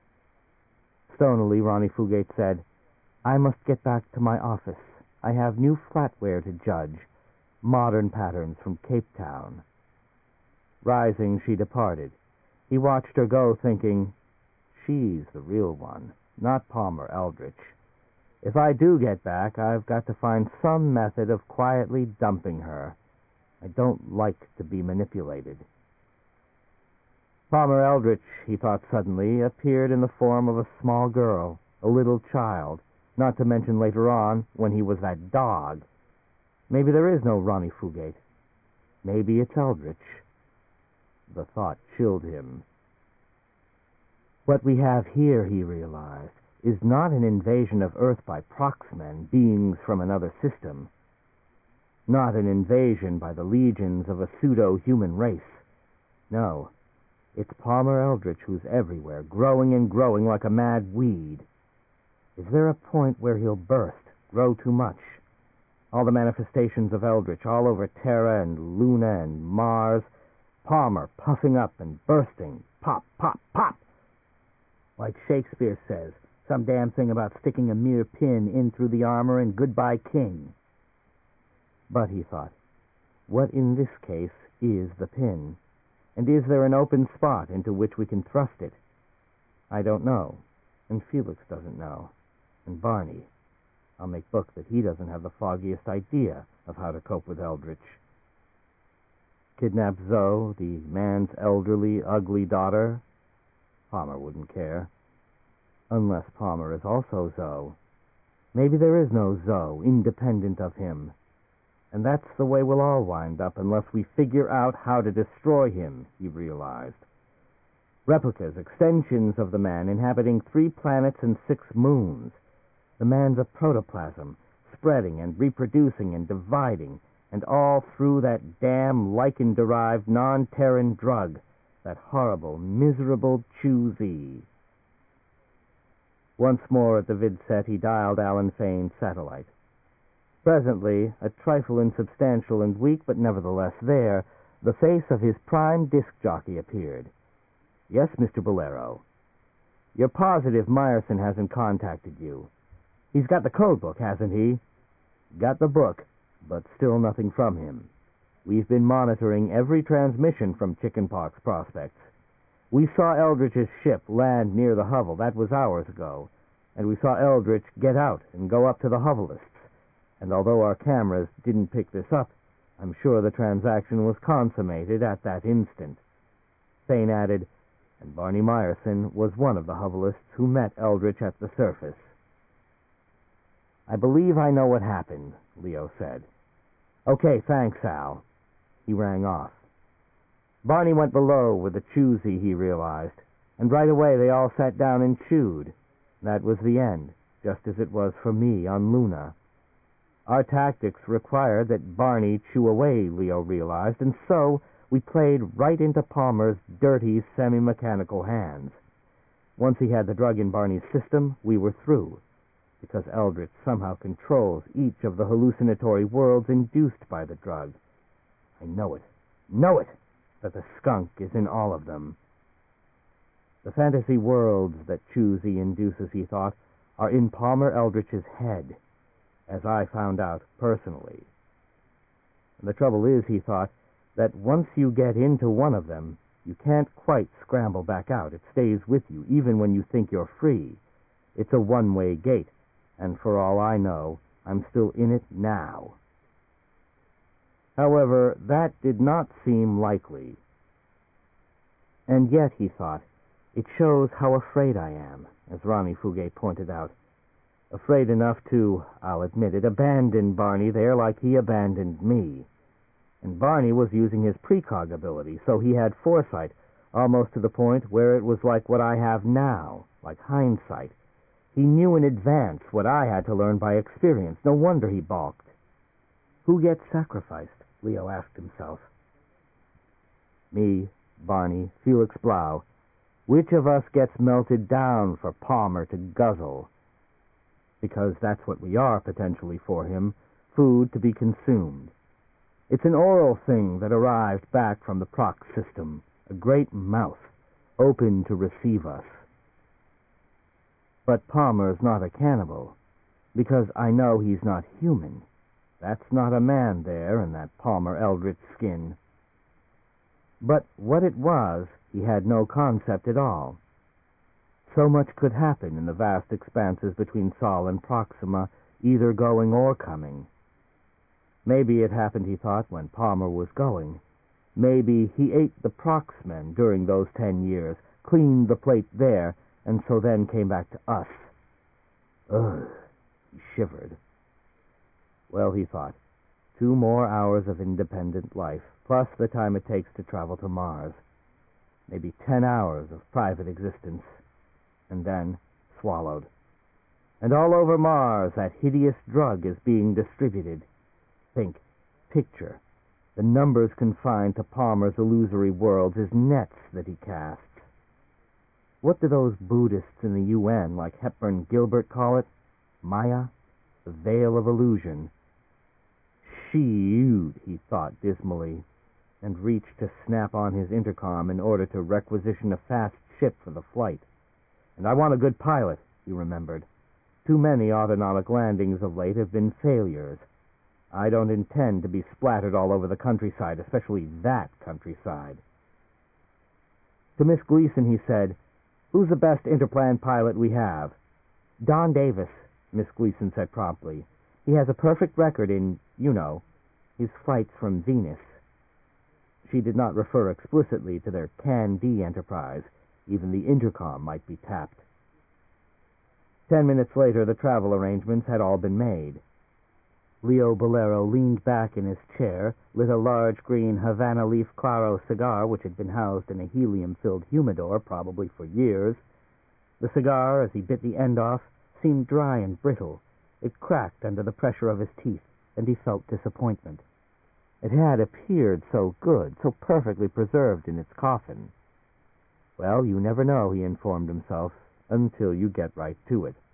A: Stonily, Ronnie Fugate said, I must get back to my office. I have new flatware to judge, modern patterns from Cape Town. Rising, she departed. He watched her go, thinking, she's the real one, not Palmer Eldritch. If I do get back, I've got to find some method of quietly dumping her. I don't like to be manipulated. Palmer Eldritch, he thought suddenly, appeared in the form of a small girl, a little child, not to mention later on when he was that dog. Maybe there is no Ronnie Fugate. Maybe it's Eldritch. The thought chilled him. What we have here, he realized, is not an invasion of Earth by Proxmen, beings from another system. Not an invasion by the legions of a pseudo-human race. No, It's Palmer Eldritch who's everywhere, growing and growing like a mad weed. Is there a point where he'll burst, grow too much? All the manifestations of Eldritch all over Terra and Luna and Mars. Palmer puffing up and bursting. Pop, pop, pop. Like Shakespeare says, some damn thing about sticking a mere pin in through the armor and goodbye king. But, he thought, what in this case is the pin? And is there an open spot into which we can thrust it? I don't know, and Felix doesn't know, and Barney. I'll make book that he doesn't have the foggiest idea of how to cope with Eldritch. Kidnap Zoe, the man's elderly, ugly daughter? Palmer wouldn't care. Unless Palmer is also Zoe. Maybe there is no Zoe, independent of him. And that's the way we'll all wind up unless we figure out how to destroy him, he realized. Replicas, extensions of the man, inhabiting three planets and six moons. The man's a protoplasm, spreading and reproducing and dividing, and all through that damn lichen-derived non-Terran drug, that horrible, miserable Chu-Z. Once more at the vidset, he dialed Alan Fane's satellite. Presently, a trifle insubstantial and weak, but nevertheless there, the face of his prime disc jockey appeared. Yes, Mister Bolero. You're positive Myerson hasn't contacted you. He's got the code book, hasn't he? Got the book, but still nothing from him. We've been monitoring every transmission from Chickenpox Prospects. We saw Eldritch's ship land near the hovel. That was hours ago. And we saw Eldritch get out and go up to the hovelists. And although our cameras didn't pick this up, I'm sure the transaction was consummated at that instant. Fane added, and Barney Myerson was one of the hovelists who met Eldritch at the surface. I believe I know what happened, Leo said. Okay, thanks, Al. He rang off. Barney went below with the Chu-Z, he realized, and right away they all sat down and chewed. That was the end, just as it was for me on Luna. Our tactics required that Barney chew away, Leo realized, and so we played right into Palmer's dirty, semi-mechanical hands. Once he had the drug in Barney's system, we were through, because Eldritch somehow controls each of the hallucinatory worlds induced by the drug. I know it, know it, that the skunk is in all of them. The fantasy worlds that Chu-Z induces, he thought, are in Palmer Eldritch's head, as I found out personally. And the trouble is, he thought, that once you get into one of them, you can't quite scramble back out. It stays with you, even when you think you're free. It's a one-way gate, and for all I know, I'm still in it now. However, that did not seem likely. And yet, he thought, it shows how afraid I am, as Ronnie Fugate pointed out. Afraid enough to, I'll admit it, abandon Barney there like he abandoned me. And Barney was using his precog ability, so he had foresight, almost to the point where it was like what I have now, like hindsight. He knew in advance what I had to learn by experience. No wonder he balked. Who gets sacrificed? Leo asked himself. Me, Barney, Felix Blau. Which of us gets melted down for Palmer to guzzle? Because that's what we are, potentially, for him, food to be consumed. It's an oral thing that arrived back from the Prox system, a great mouth, open to receive us. But Palmer's not a cannibal, because I know he's not human. That's not a man there in that Palmer Eldritch skin. But what it was, he had no concept at all. So much could happen in the vast expanses between Sol and Proxima, either going or coming. Maybe it happened, he thought, when Palmer was going. Maybe he ate the Proxmen during those ten years, cleaned the plate there, and so then came back to us. Ugh, he shivered. Well, he thought, two more hours of independent life, plus the time it takes to travel to Mars. Maybe ten hours of private existence. And then swallowed. And all over Mars, that hideous drug is being distributed. Think, picture, The numbers confined to Palmer's illusory worlds as nets that he casts. What do those Buddhists in the U N, like Hepburn Gilbert, call it? Maya? The veil of illusion. Shoot, he thought dismally, and reached to snap on his intercom in order to requisition a fast ship for the flight. And I want a good pilot, he remembered. Too many autonomic landings of late have been failures. I don't intend to be splattered all over the countryside, especially that countryside. To Miss Gleason he said, "Who's the best interplan pilot we have?" "Don Davis," Miss Gleason said promptly. "He has a perfect record in, you know, his flights from Venus." She did not refer explicitly to their Can-D enterprise. Even the intercom might be tapped. Ten minutes later, the travel arrangements had all been made. Leo Bolero leaned back in his chair, lit a large green Havana Leaf Claro cigar which had been housed in a helium-filled humidor probably for years. The cigar, as he bit the end off, seemed dry and brittle. It cracked under the pressure of his teeth, and he felt disappointment. It had appeared so good, so perfectly preserved in its coffin. Well, you never know, he informed himself, until you get right to it.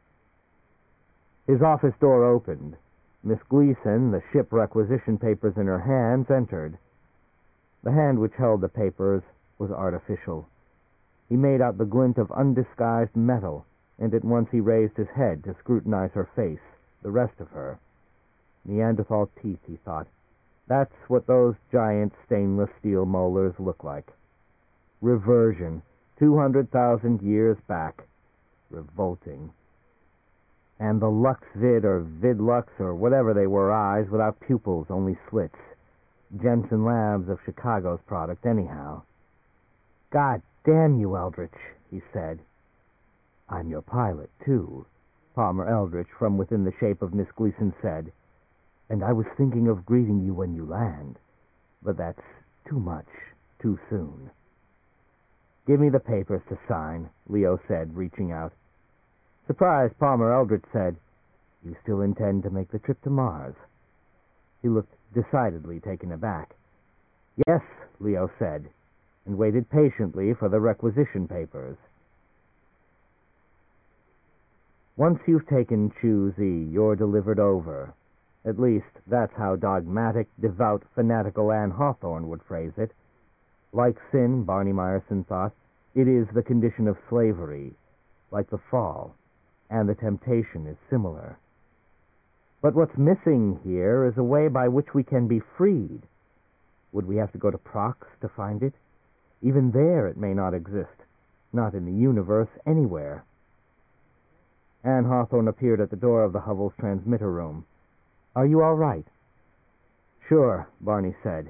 A: His office door opened. Miss Gleason, the ship requisition papers in her hands, entered. The hand which held the papers was artificial. He made out the glint of undisguised metal, and at once he raised his head to scrutinize her face, the rest of her. Neanderthal teeth, he thought. That's what those giant stainless steel molars look like. Reversion, two hundred thousand years back. Revolting. And the Lux Vid or Vidlux or whatever they were eyes without pupils, only slits. Jensen Labs of Chicago's product, anyhow. "God damn you, Eldritch," he said. "I'm your pilot, too," Palmer Eldritch, from within the shape of Miss Gleason, said. "And I was thinking of greeting you when you land. But that's too much, too soon." "Give me the papers to sign," Leo said, reaching out. Surprised, Palmer Eldritch said, "You still intend to make the trip to Mars?" He looked decidedly taken aback. "Yes," Leo said, and waited patiently for the requisition papers. Once you've taken Chu-Z, you're delivered over. At least, that's how dogmatic, devout, fanatical Anne Hawthorne would phrase it. Like sin, Barney Meyerson thought, it is the condition of slavery, like the fall, and the temptation is similar. But what's missing here is a way by which we can be freed. Would we have to go to Prox to find it? Even there it may not exist, not in the universe, anywhere. Anne Hawthorne appeared at the door of the Hovels transmitter room. "Are you all right?" "Sure," Barney said.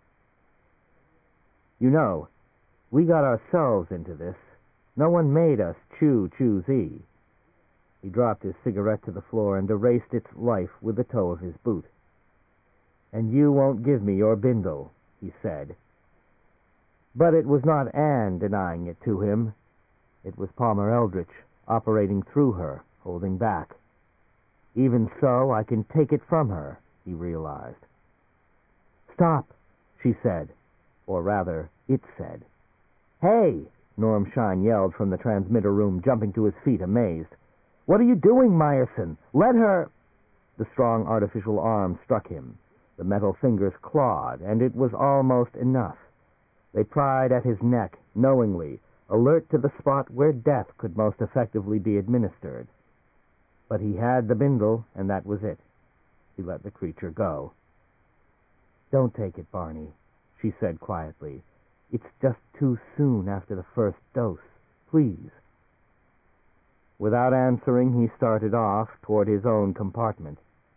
A: "You know, we got ourselves into this. No one made us chew Chu-Z." He dropped his cigarette to the floor and erased its life with the toe of his boot. "And you won't give me your bindle," he said. But it was not Anne denying it to him. It was Palmer Eldritch, operating through her, holding back. Even so, I can take it from her, he realized. "Stop," she said. Or rather, it said. "Hey!" Norm Shine yelled from the transmitter room, jumping to his feet, amazed. "What are you doing, Meyerson? Let her—" The strong artificial arm struck him. The metal fingers clawed, and it was almost enough. They pried at his neck, knowingly, alert to the spot where death could most effectively be administered. But he had the bindle, and that was it. He let the creature go. "Don't take it, Barney," she said quietly. "It's just too soon after the first dose. Please." Without answering, he started off toward his own compartment.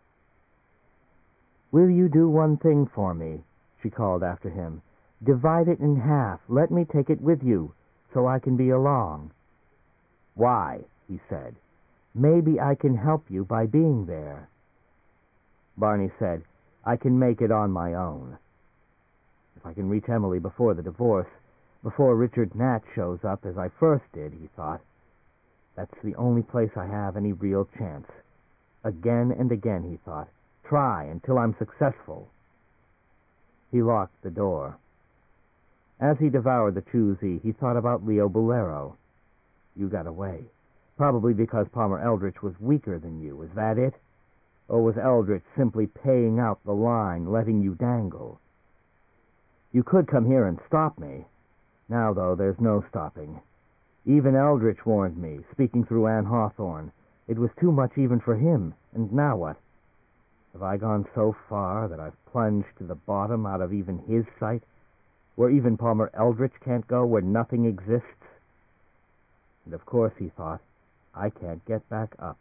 A: "Will you do one thing for me?" she called after him. "Divide it in half. Let me take it with you, so I can be along." "Why?" he said. "Maybe I can help you by being there." Barney said, "I can make it on my own. If I can reach Emily before the divorce, before Richard Nat shows up, as I first did," he thought, "that's the only place I have any real chance. Again and again," he thought, "try until I'm successful." He locked the door. As he devoured the Choosy, he thought about Leo Bolero. You got away. Probably because Palmer Eldritch was weaker than you. Is that it? Or was Eldritch simply paying out the line, letting you dangle? You could come here and stop me. Now, though, there's no stopping. Even Eldritch warned me, speaking through Ann Hawthorne. It was too much even for him. And now what? Have I gone so far that I've plunged to the bottom out of even his sight, where even Palmer Eldritch can't go, where nothing exists? And of course, he thought, I can't get back up.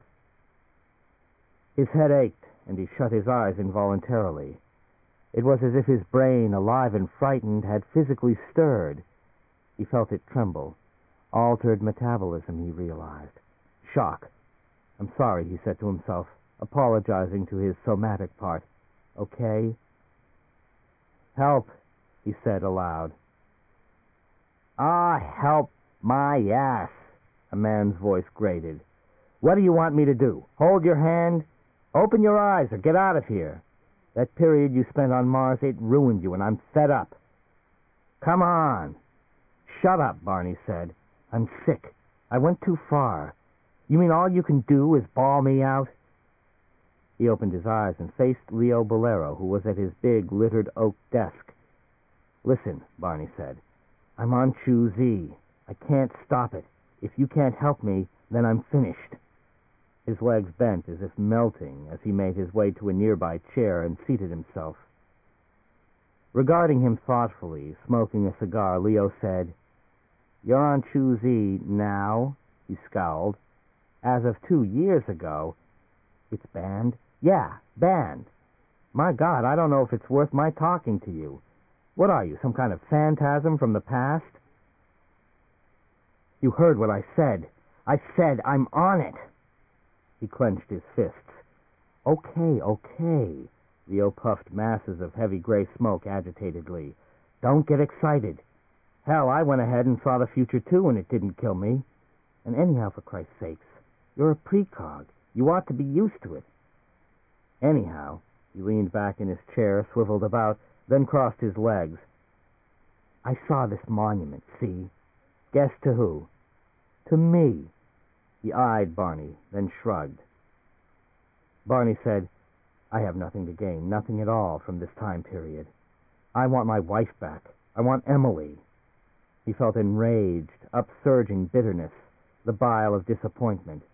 A: His head ached, and he shut his eyes involuntarily. It was as if his brain, alive and frightened, had physically stirred. He felt it tremble. Altered metabolism, he realized. Shock. I'm sorry, he said to himself, apologizing to his somatic part. Okay? Help, he said aloud. Ah, help my ass, a man's voice grated. What do you want me to do? Hold your hand? Open your eyes or get out of here. That period you spent on Mars, it ruined you, and I'm fed up. Come on. Shut up, Barney said. I'm sick. I went too far. You mean all you can do is bawl me out? He opened his eyes and faced Leo Bolero, who was at his big, littered oak desk. Listen, Barney said. I'm on Choosy. I can't stop it. If you can't help me, then I'm finished. His legs bent as if melting as he made his way to a nearby chair and seated himself. Regarding him thoughtfully, smoking a cigar, Leo said, You're on Choosy now? He scowled. As of two years ago. It's banned? Yeah, banned. My God, I don't know if it's worth my talking to you. What are you, some kind of phantasm from the past? You heard what I said. I said I'm on it. He clenched his fists. Okay, okay. Leo puffed masses of heavy gray smoke agitatedly. Don't get excited. Hell, I went ahead and saw the future too, and it didn't kill me. And anyhow, for Christ's sakes, you're a precog. You ought to be used to it. Anyhow, he leaned back in his chair, swiveled about, then crossed his legs. I saw this monument, see? Guess to who? To me. He eyed Barney, then shrugged. Barney said, I have nothing to gain, nothing at all from this time period. I want my wife back. I want Emily. He felt enraged, upsurging bitterness, the bile of disappointment.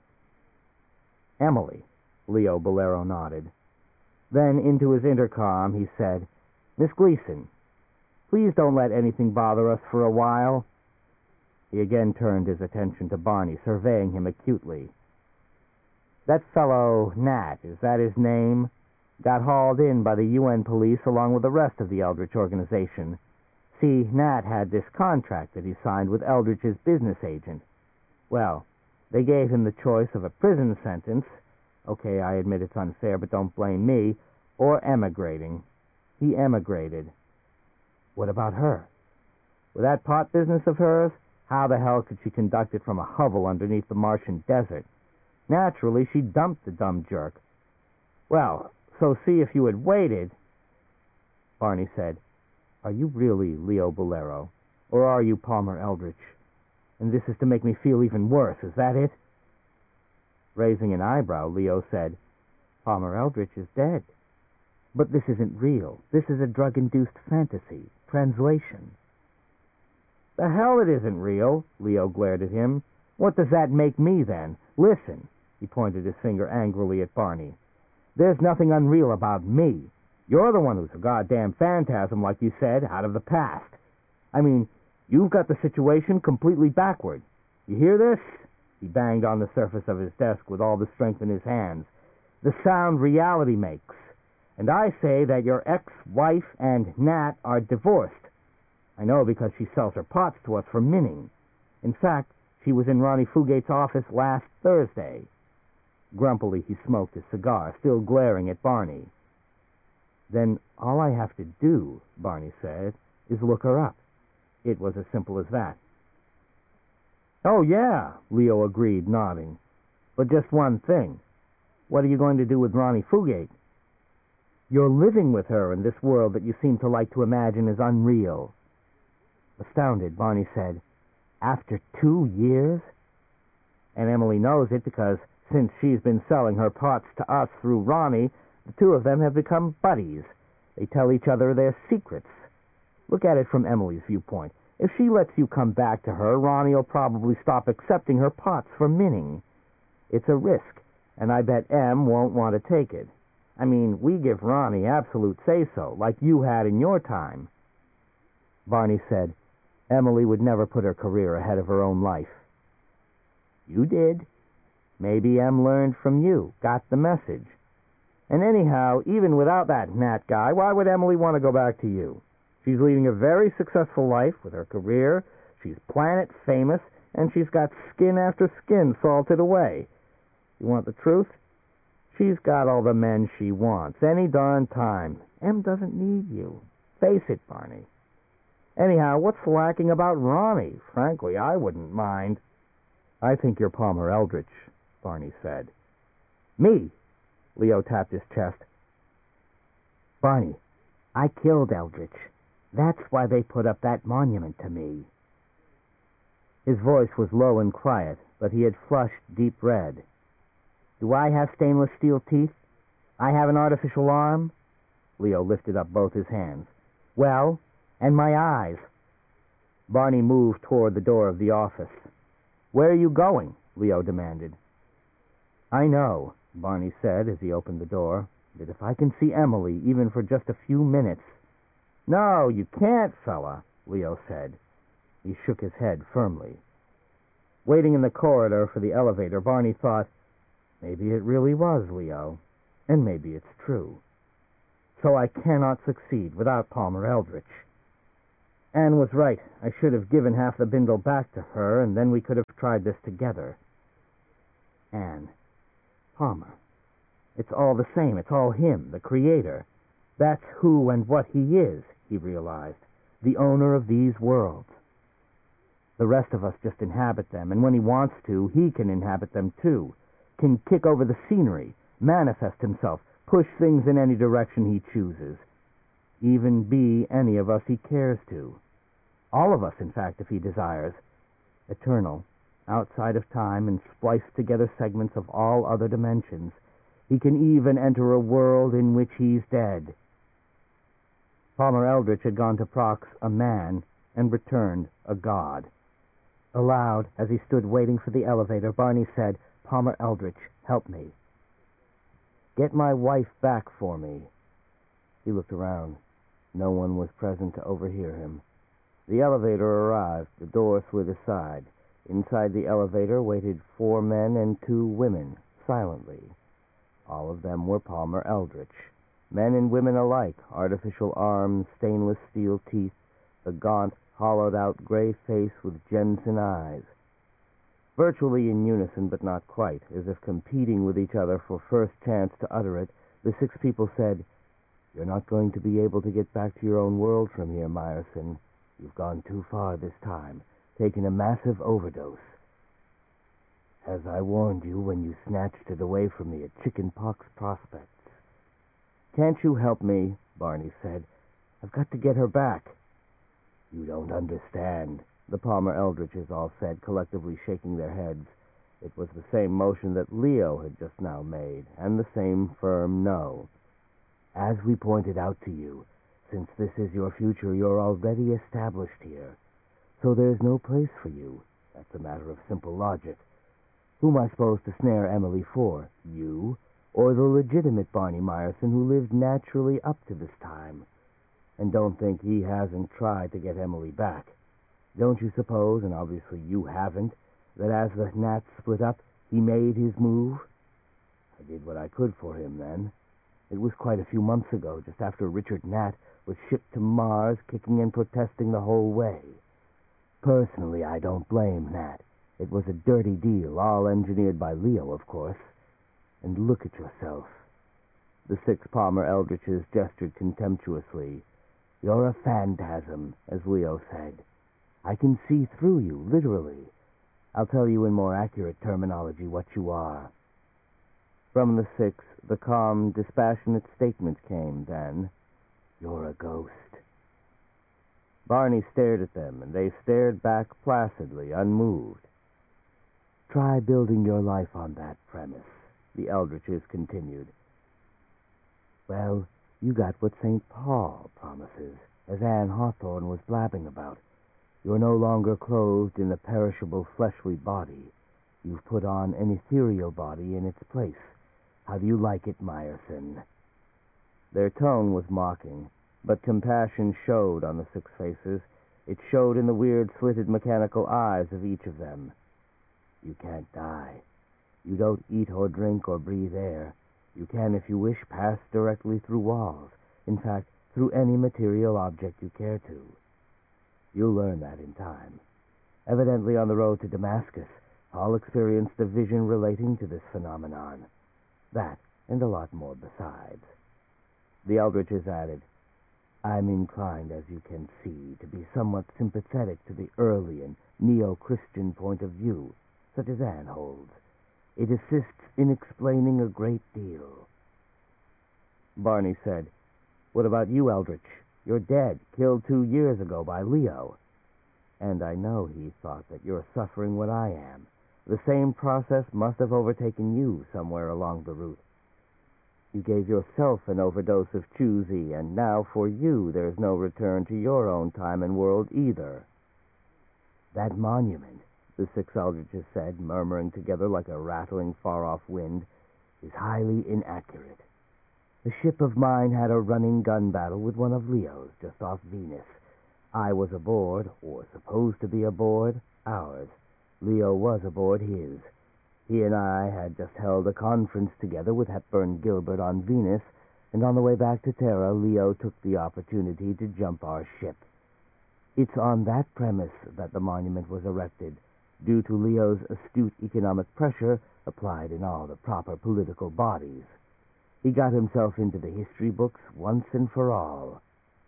A: Emily, Leo Bolero nodded. Then, into his intercom, he said, Miss Gleason, please don't let anything bother us for a while. He again turned his attention to Barney, surveying him acutely. That fellow, Nat, is that his name? Got hauled in by the U N police along with the rest of the Eldritch organization. See, Nat had this contract that he signed with Eldritch's business agent. Well, they gave him the choice of a prison sentence. Okay, I admit it's unfair, but don't blame me. Or emigrating. He emigrated. What about her? With that pot business of hers, how the hell could she conduct it from a hovel underneath the Martian desert? Naturally, she dumped the dumb jerk. Well, so see if you had waited... Barney said, Are you really Leo Bolero? Or are you Palmer Eldritch? And this is to make me feel even worse, is that it? Raising an eyebrow, Leo said, Palmer Eldritch is dead. But this isn't real. This is a drug-induced fantasy. Translation. The hell it isn't real, Leo glared at him. What does that make me, then? Listen, he pointed his finger angrily at Barney. There's nothing unreal about me. You're the one who's a goddamn phantasm, like you said, out of the past. I mean, you've got the situation completely backward. You hear this? He banged on the surface of his desk with all the strength in his hands. The sound reality makes. And I say that your ex-wife and Nat are divorced. I know because she sells her pots to us for minning. In fact, she was in Ronnie Fugate's office last Thursday. Grumpily, he smoked his cigar, still glaring at Barney. Then all I have to do, Barney said, is look her up. It was as simple as that. Oh, yeah, Leo agreed, nodding. But just one thing. What are you going to do with Ronnie Fugate? You're living with her in this world that you seem to like to imagine is unreal." Astounded, Barney said, "After two years?" "And Emily knows it because since she's been selling her parts to us through Ronnie, the two of them have become buddies. They tell each other their secrets. Look at it from Emily's viewpoint. If she lets you come back to her, Ronnie'll probably stop accepting her parts for Minning. It's a risk, and I bet Em won't want to take it. I mean, we give Ronnie absolute say-so, like you had in your time." Barney said, "Emily would never put her career ahead of her own life." "You did. Maybe Em learned from you, got the message. And anyhow, even without that Nat guy, why would Emily want to go back to you? She's leading a very successful life with her career, she's planet famous, and she's got skin after skin salted away. You want the truth? She's got all the men she wants, any darn time. Em doesn't need you. Face it, Barney. Anyhow, what's lacking about Ronnie? Frankly, I wouldn't mind." "I think you're Palmer Eldritch," Barney said. "Me?" Leo tapped his chest. "Barney, I killed Eldritch. That's why they put up that monument to me." His voice was low and quiet, but he had flushed deep red. "Do I have stainless steel teeth? I have an artificial arm?" Leo lifted up both his hands. "Well, and my eyes." Barney moved toward the door of the office. "Where are you going?" Leo demanded. "I know," Barney said as he opened the door, "that if I can see Emily, even for just a few minutes—" "No, you can't, fella," Leo said. He shook his head firmly. Waiting in the corridor for the elevator, Barney thought, maybe it really was Leo, and maybe it's true. So I cannot succeed without Palmer Eldritch. Anne was right. I should have given half the bindle back to her, and then we could have tried this together. Anne. Palmer. It's all the same. It's all him, the creator. That's who and what he is, he realized. The owner of these worlds. The rest of us just inhabit them, and when he wants to, he can inhabit them too. Can kick over the scenery, manifest himself, push things in any direction he chooses. Even be any of us he cares to. All of us, in fact, if he desires. Eternal, outside of time, and spliced together segments of all other dimensions. He can even enter a world in which he's dead. Palmer Eldritch had gone to Prox a man, and returned a god. Aloud, as he stood waiting for the elevator, Barney said, "Palmer Eldritch, help me. Get my wife back for me." He looked around. No one was present to overhear him. The elevator arrived. The door slid aside. Inside the elevator waited four men and two women, silently. All of them were Palmer Eldritch. Men and women alike, artificial arms, stainless steel teeth, the gaunt, hollowed-out gray face with Jensen eyes. Virtually in unison, but not quite, as if competing with each other for first chance to utter it, the six people said, "You're not going to be able to get back to your own world from here, Myerson. You've gone too far this time, taken a massive overdose. As I warned you when you snatched it away from me at Chicken Pox Prospects." "Can't you help me?" Barney said. "I've got to get her back." "You don't understand," the Palmer Eldritches all said, collectively shaking their heads. It was the same motion that Leo had just now made, and the same firm no. "As we pointed out to you, since this is your future, you're already established here. So there's no place for you. That's a matter of simple logic. Who am I supposed to snare Emily for? You? Or the legitimate Barney Myerson who lived naturally up to this time? And don't think he hasn't tried to get Emily back. Don't you suppose, and obviously you haven't, that as the Nats split up, he made his move? I did what I could for him then. It was quite a few months ago, just after Richard Nat was shipped to Mars, kicking and protesting the whole way. Personally, I don't blame Nat. It was a dirty deal, all engineered by Leo, of course. And look at yourself." The six Palmer Eldritches gestured contemptuously. "You're a phantasm, as Leo said. I can see through you, literally. I'll tell you in more accurate terminology what you are." From the six, the calm, dispassionate statement came then, "You're a ghost." Barney stared at them, and they stared back placidly, unmoved. "Try building your life on that premise," the Eldritches continued. "Well, you got what Saint Paul promises, as Anne Hawthorne was blabbing about. You're no longer clothed in a perishable fleshly body. You've put on an ethereal body in its place. How do you like it, Meyerson?" Their tone was mocking, but compassion showed on the six faces. It showed in the weird, slitted, mechanical eyes of each of them. "You can't die. You don't eat or drink or breathe air. You can, if you wish, pass directly through walls. In fact, through any material object you care to. You'll learn that in time. Evidently on the road to Damascus, Paul experienced a vision relating to this phenomenon. That, and a lot more besides." The Eldritches added, "I'm inclined, as you can see, to be somewhat sympathetic to the early and neo-Christian point of view, such as Anne holds. It assists in explaining a great deal." Barney said, "What about you, Eldritch? You're dead, killed two years ago by Leo. And I know," he thought, "that you're suffering what I am. The same process must have overtaken you somewhere along the route. You gave yourself an overdose of Choosy, and now for you there's no return to your own time and world either." "That monument," the six Eldritches said, murmuring together like a rattling far-off wind, "is highly inaccurate. A ship of mine had a running gun battle with one of Leo's just off Venus. I was aboard, or supposed to be aboard, ours. Leo was aboard his. He and I had just held a conference together with Hepburn Gilbert on Venus, and on the way back to Terra, Leo took the opportunity to jump our ship. It's on that premise that the monument was erected, due to Leo's astute economic pressure applied in all the proper political bodies. He got himself into the history books once and for all."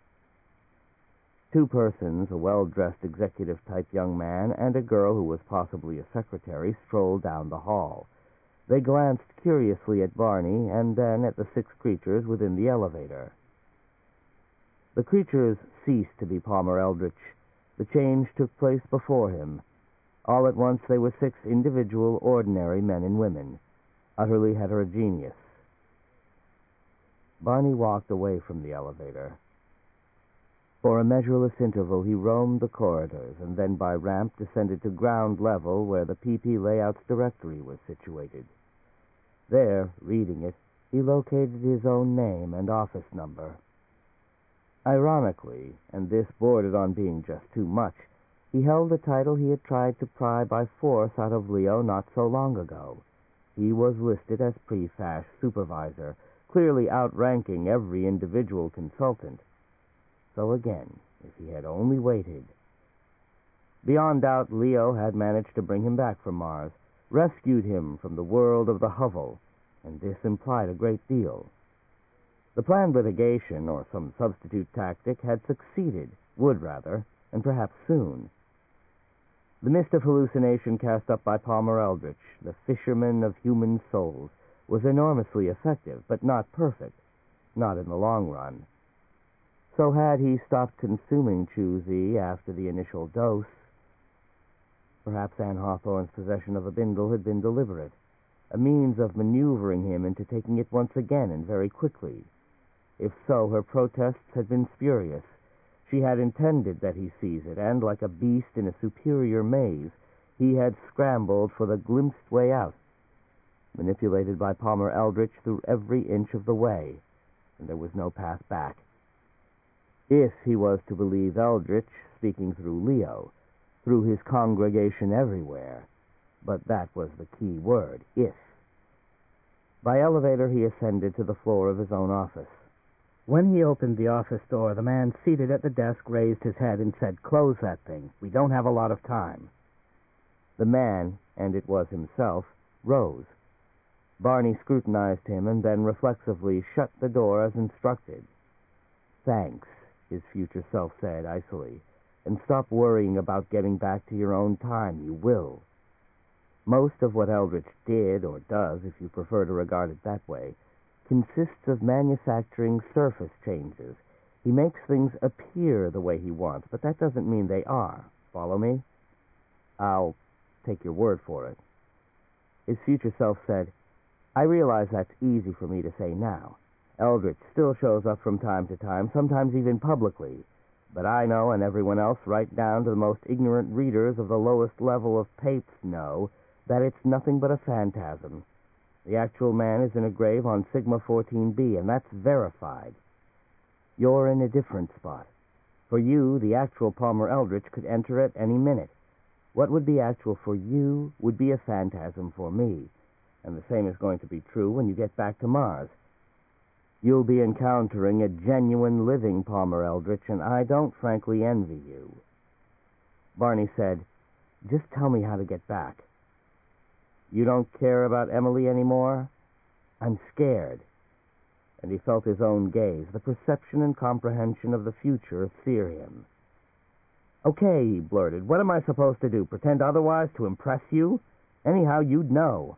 A: Two persons, a well-dressed executive-type young man and a girl who was possibly a secretary, strolled down the hall. They glanced curiously at Barney and then at the six creatures within the elevator. The creatures ceased to be Palmer Eldritch. The change took place before him. All at once they were six individual, ordinary men and women, utterly heterogeneous. Barney walked away from the elevator. For a measureless interval he roamed the corridors, and then by ramp descended to ground level where the P P Layouts directory was situated. There, reading it, he located his own name and office number. Ironically, and this bordered on being just too much, he held the title he had tried to pry by force out of Leo not so long ago. He was listed as Prefash Supervisor, clearly outranking every individual consultant. So again, if he had only waited. Beyond doubt, Leo had managed to bring him back from Mars, rescued him from the world of the hovel, and this implied a great deal. The planned litigation, or some substitute tactic, had succeeded, would rather, and perhaps soon. The mist of hallucination cast up by Palmer Eldritch, the fisherman of human souls, was enormously effective, but not perfect, not in the long run. So had he stopped consuming Choosy after the initial dose, perhaps Anne Hawthorne's possession of a bindle had been deliberate, a means of maneuvering him into taking it once again and very quickly. If so, her protests had been spurious. She had intended that he seize it, and like a beast in a superior maze, he had scrambled for the glimpsed way out, manipulated by Palmer Eldritch through every inch of the way, and there was no path back. If he was to believe Eldritch speaking through Leo, through his congregation everywhere. But that was the key word, if. By elevator he ascended to the floor of his own office. When he opened the office door, the man seated at the desk raised his head and said, "Close that thing. We don't have a lot of time." The man, and it was himself, rose. Barney scrutinized him and then reflexively shut the door as instructed. "Thanks," his future self said icily, "and stop worrying about getting back to your own time. You will." Most of what Eldritch did, or does, if you prefer to regard it that way, consists of manufacturing surface changes. He makes things appear the way he wants, but that doesn't mean they are. Follow me? I'll take your word for it. His future self said, I realize that's easy for me to say now. Eldritch still shows up from time to time, sometimes even publicly. But I know, and everyone else, right down to the most ignorant readers of the lowest level of papes know, that it's nothing but a phantasm. The actual man is in a grave on Sigma fourteen B, and that's verified. You're in a different spot. For you, the actual Palmer Eldritch could enter at any minute. What would be actual for you would be a phantasm for me, and the same is going to be true when you get back to Mars. You'll be encountering a genuine living Palmer Eldritch, and I don't frankly envy you. Barney said, Just tell me how to get back. You don't care about Emily anymore? I'm scared. And he felt his own gaze, the perception and comprehension of the future sear him. Okay, he blurted, what am I supposed to do? Pretend otherwise to impress you? Anyhow, you'd know.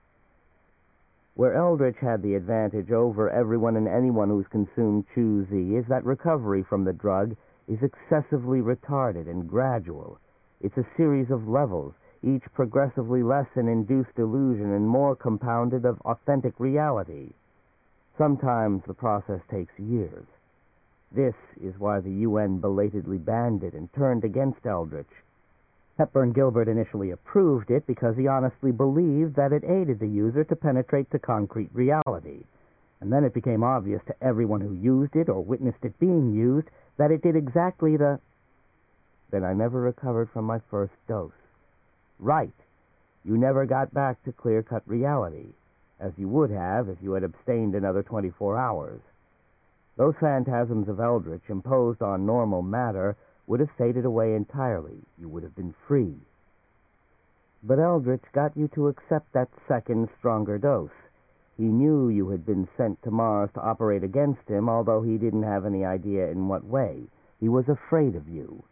A: Where Eldritch had the advantage over everyone and anyone who's consumed Chu-Z is that recovery from the drug is excessively retarded and gradual. It's a series of levels, each progressively less an induced illusion and more compounded of authentic reality. Sometimes the process takes years. This is why the U N belatedly banned it and turned against Eldritch. Hepburn Gilbert initially approved it because he honestly believed that it aided the user to penetrate to concrete reality. And then it became obvious to everyone who used it or witnessed it being used that it did exactly the... Then I never recovered from my first dose. Right. You never got back to clear-cut reality, as you would have if you had abstained another twenty-four hours. Those phantasms of Eldritch imposed on normal matter would have faded away entirely. You would have been free. But Eldritch got you to accept that second, stronger dose. He knew you had been sent to Mars to operate against him, although he didn't have any idea in what way. He was afraid of you.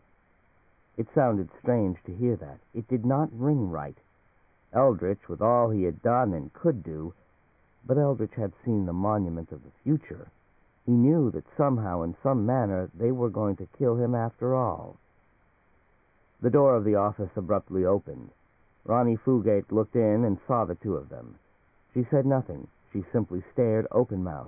A: It sounded strange to hear that. It did not ring right. Eldritch, with all he had done and could do, but Eldritch had seen the monument of the future. He knew that somehow, in some manner, they were going to kill him after all. The door of the office abruptly opened. Ronnie Fugate looked in and saw the two of them. She said nothing. She simply stared open-mouthed.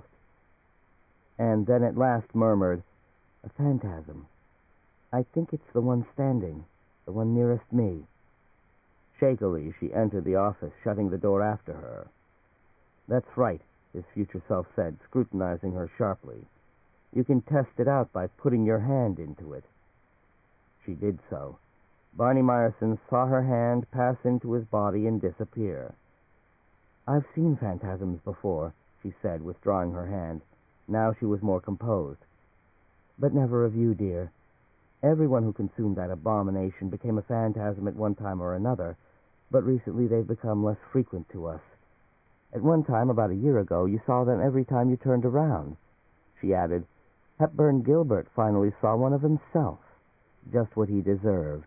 A: And then at last murmured, A phantasm. I think it's the one standing, the one nearest me. Shakily, she entered the office, shutting the door after her. That's right, his future self said, scrutinizing her sharply. You can test it out by putting your hand into it. She did so. Barney Meyerson saw her hand pass into his body and disappear. I've seen phantasms before, she said, withdrawing her hand. Now she was more composed. But never of you, dear. Everyone who consumed that abomination became a phantasm at one time or another, but recently they've become less frequent to us. At one time, about a year ago, you saw them every time you turned around. She added, Hepburn Gilbert finally saw one of himself, just what he deserved.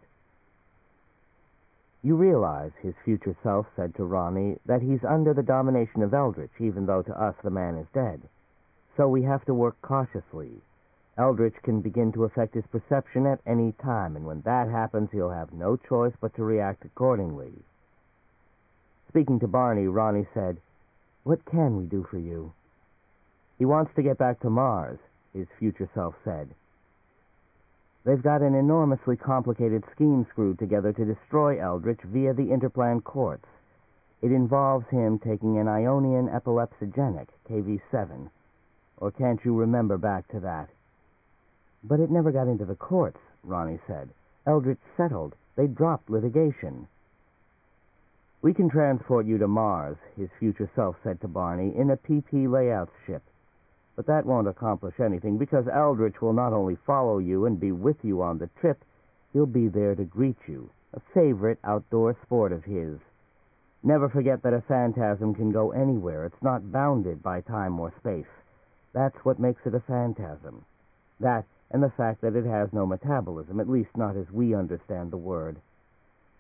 A: You realize, his future self said to Ronnie, that he's under the domination of Eldritch, even though to us the man is dead. So we have to work cautiously. Eldritch can begin to affect his perception at any time, and when that happens, he'll have no choice but to react accordingly. Speaking to Barney, Ronnie said, What can we do for you? He wants to get back to Mars, his future self said. They've got an enormously complicated scheme screwed together to destroy Eldritch via the Interplan Quartz. It involves him taking an Ionian epilepsogenic, K V seven. Or can't you remember back to that? But it never got into the courts, Ronnie said. Eldritch settled. They dropped litigation. We can transport you to Mars, his future self said to Barney, in a P P Layouts ship. But that won't accomplish anything, because Eldritch will not only follow you and be with you on the trip, he'll be there to greet you, a favorite outdoor sport of his. Never forget that a phantasm can go anywhere. It's not bounded by time or space. That's what makes it a phantasm. That, and the fact that it has no metabolism, at least not as we understand the word.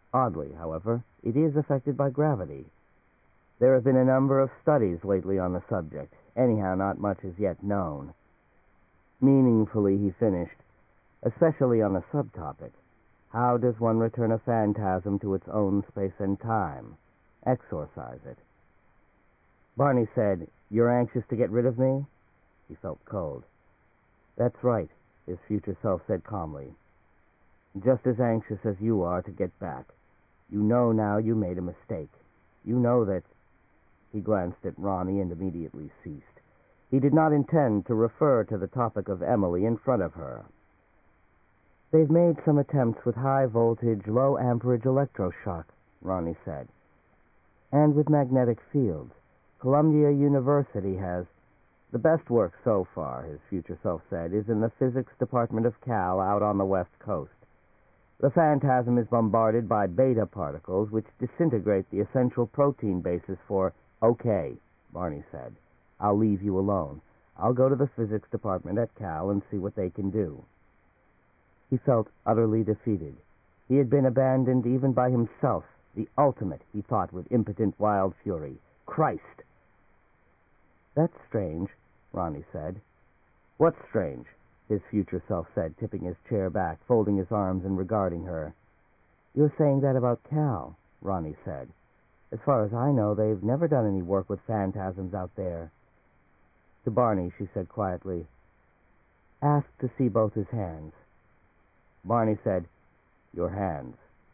A: Oddly, however, it is affected by gravity. There have been a number of studies lately on the subject. Anyhow, not much is yet known. Meaningfully, he finished, especially on a subtopic. How does one return a phantasm to its own space and time? Exorcise it. Barney said, "You're anxious to get rid of me?" He felt cold. "That's right," his future self said calmly. "Just as anxious as you are to get back. You know now you made a mistake. You know that—" He glanced at Ronnie and immediately ceased. He did not intend to refer to the topic of Emily in front of her. "They've made some attempts with high-voltage, low-amperage electroshock," Ronnie said. "And with magnetic fields. Columbia University has—" "The best work so far," his future self said, "is in the physics department of Cal out on the west coast. The phantasm is bombarded by beta particles which disintegrate the essential protein basis for—" "Okay," Barney said. "I'll leave you alone. I'll go to the physics department at Cal and see what they can do." He felt utterly defeated. He had been abandoned even by himself, the ultimate, he thought with impotent wild fury. Christ! "That's strange," Ronnie said. "What's strange?" his future self said, tipping his chair back, folding his arms and regarding her. "You're saying that about Cal," Ronnie said. "As far as I know, they've never done any work with phantasms out there." To Barney, she said quietly, "Ask to see both his hands." Barney said, "Your hands."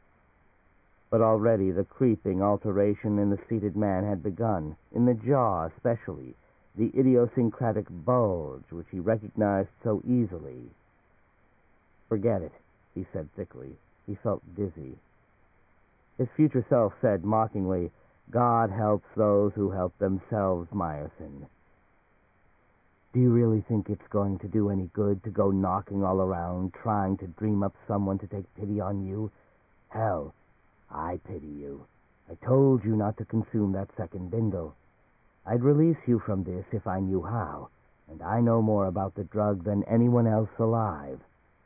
A: But already the creeping alteration in the seated man had begun, in the jaw especially, the idiosyncratic bulge which he recognized so easily. "Forget it," he said thickly. He felt dizzy. His future self said mockingly, "God helps those who help themselves, Meyerson. Do you really think it's going to do any good to go knocking all around, trying to dream up someone to take pity on you? Hell, I pity you. I told you not to consume that second bindle. I'd release you from this if I knew how, and I know more about the drug than anyone else alive."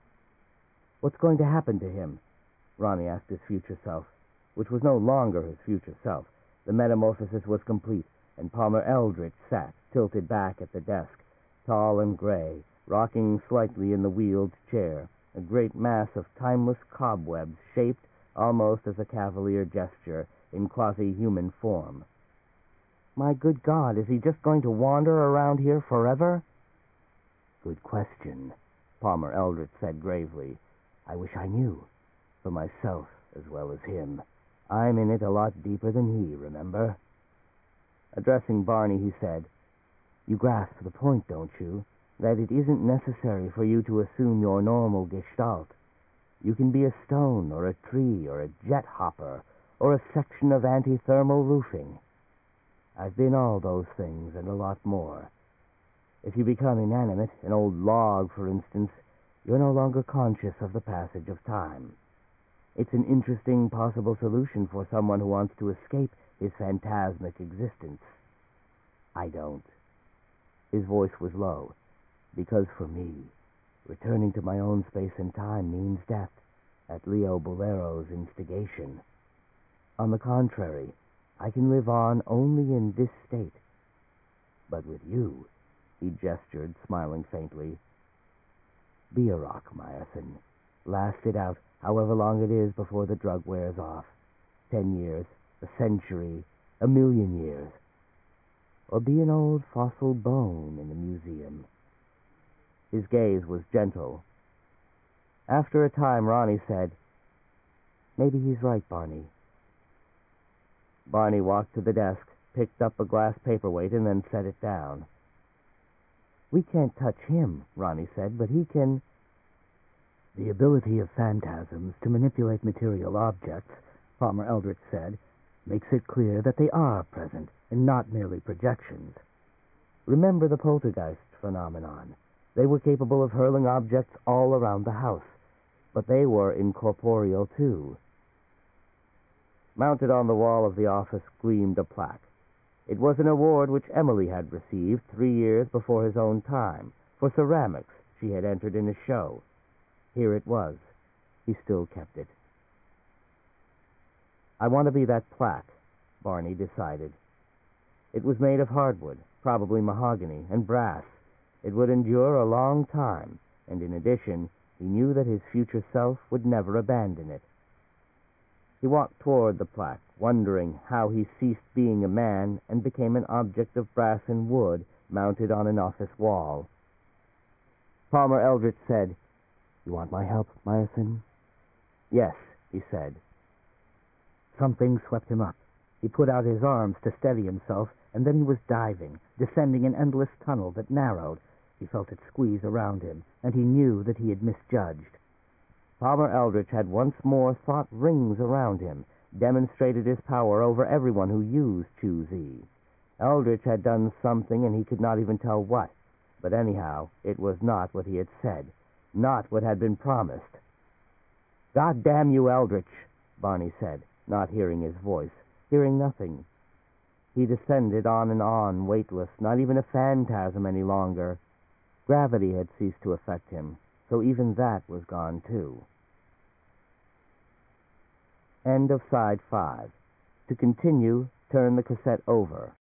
A: "What's going to happen to him?" Ronnie asked his future self, which was no longer his future self. The metamorphosis was complete, and Palmer Eldritch sat, tilted back at the desk, tall and gray, rocking slightly in the wheeled chair, a great mass of timeless cobwebs shaped, almost as a cavalier gesture, in quasi-human form. "My good God, is he just going to wander around here forever?" "Good question," Palmer Eldritch said gravely. "I wish I knew, for myself as well as him. I'm in it a lot deeper than he, remember?" Addressing Barney, he said, "You grasp the point, don't you? That it isn't necessary for you to assume your normal gestalt. You can be a stone, or a tree, or a jet hopper, or a section of anti-thermal roofing. I've been all those things, and a lot more. If you become inanimate, an old log, for instance, you're no longer conscious of the passage of time. It's an interesting possible solution for someone who wants to escape his phantasmic existence. I don't." His voice was low. "Because for me, returning to my own space and time means death, at Leo Bolero's instigation. On the contrary, I can live on only in this state. But with you," he gestured, smiling faintly, "be a rock, Meyerson. Last it out, however long it is before the drug wears off. Ten years, a century, a million years. Or be an old fossil bone in a museum." His gaze was gentle. After a time, Ronnie said, "Maybe he's right, Barney." Barney walked to the desk, picked up a glass paperweight, and then set it down. "We can't touch him," Ronnie said, "but he can—" "The ability of phantasms to manipulate material objects," Palmer Eldritch said, "makes it clear that they are present, and not merely projections. Remember the poltergeist phenomenon. They were capable of hurling objects all around the house, but they were incorporeal too." Mounted on the wall of the office gleamed a plaque. It was an award which Emily had received three years before his own time, for ceramics she had entered in a show. Here it was. He still kept it. I want to be that plaque, Barney decided. It was made of hardwood, probably mahogany, and brass. It would endure a long time, and in addition, he knew that his future self would never abandon it. He walked toward the plaque, wondering how he ceased being a man and became an object of brass and wood mounted on an office wall. Palmer Eldritch said, "You want my help, Myerson?" "Yes," he said. Something swept him up. He put out his arms to steady himself, and then he was diving, descending an endless tunnel that narrowed. He felt it squeeze around him, and he knew that he had misjudged. Palmer Eldritch had once more thought rings around him, demonstrated his power over everyone who used Choose-E. Eldritch had done something, and he could not even tell what. But anyhow, it was not what he had said, not what had been promised. "God damn you, Eldritch," Barney said, not hearing his voice, hearing nothing. He descended on and on, weightless, not even a phantasm any longer. Gravity had ceased to affect him, so even that was gone too. End of side five. To continue, turn the cassette over.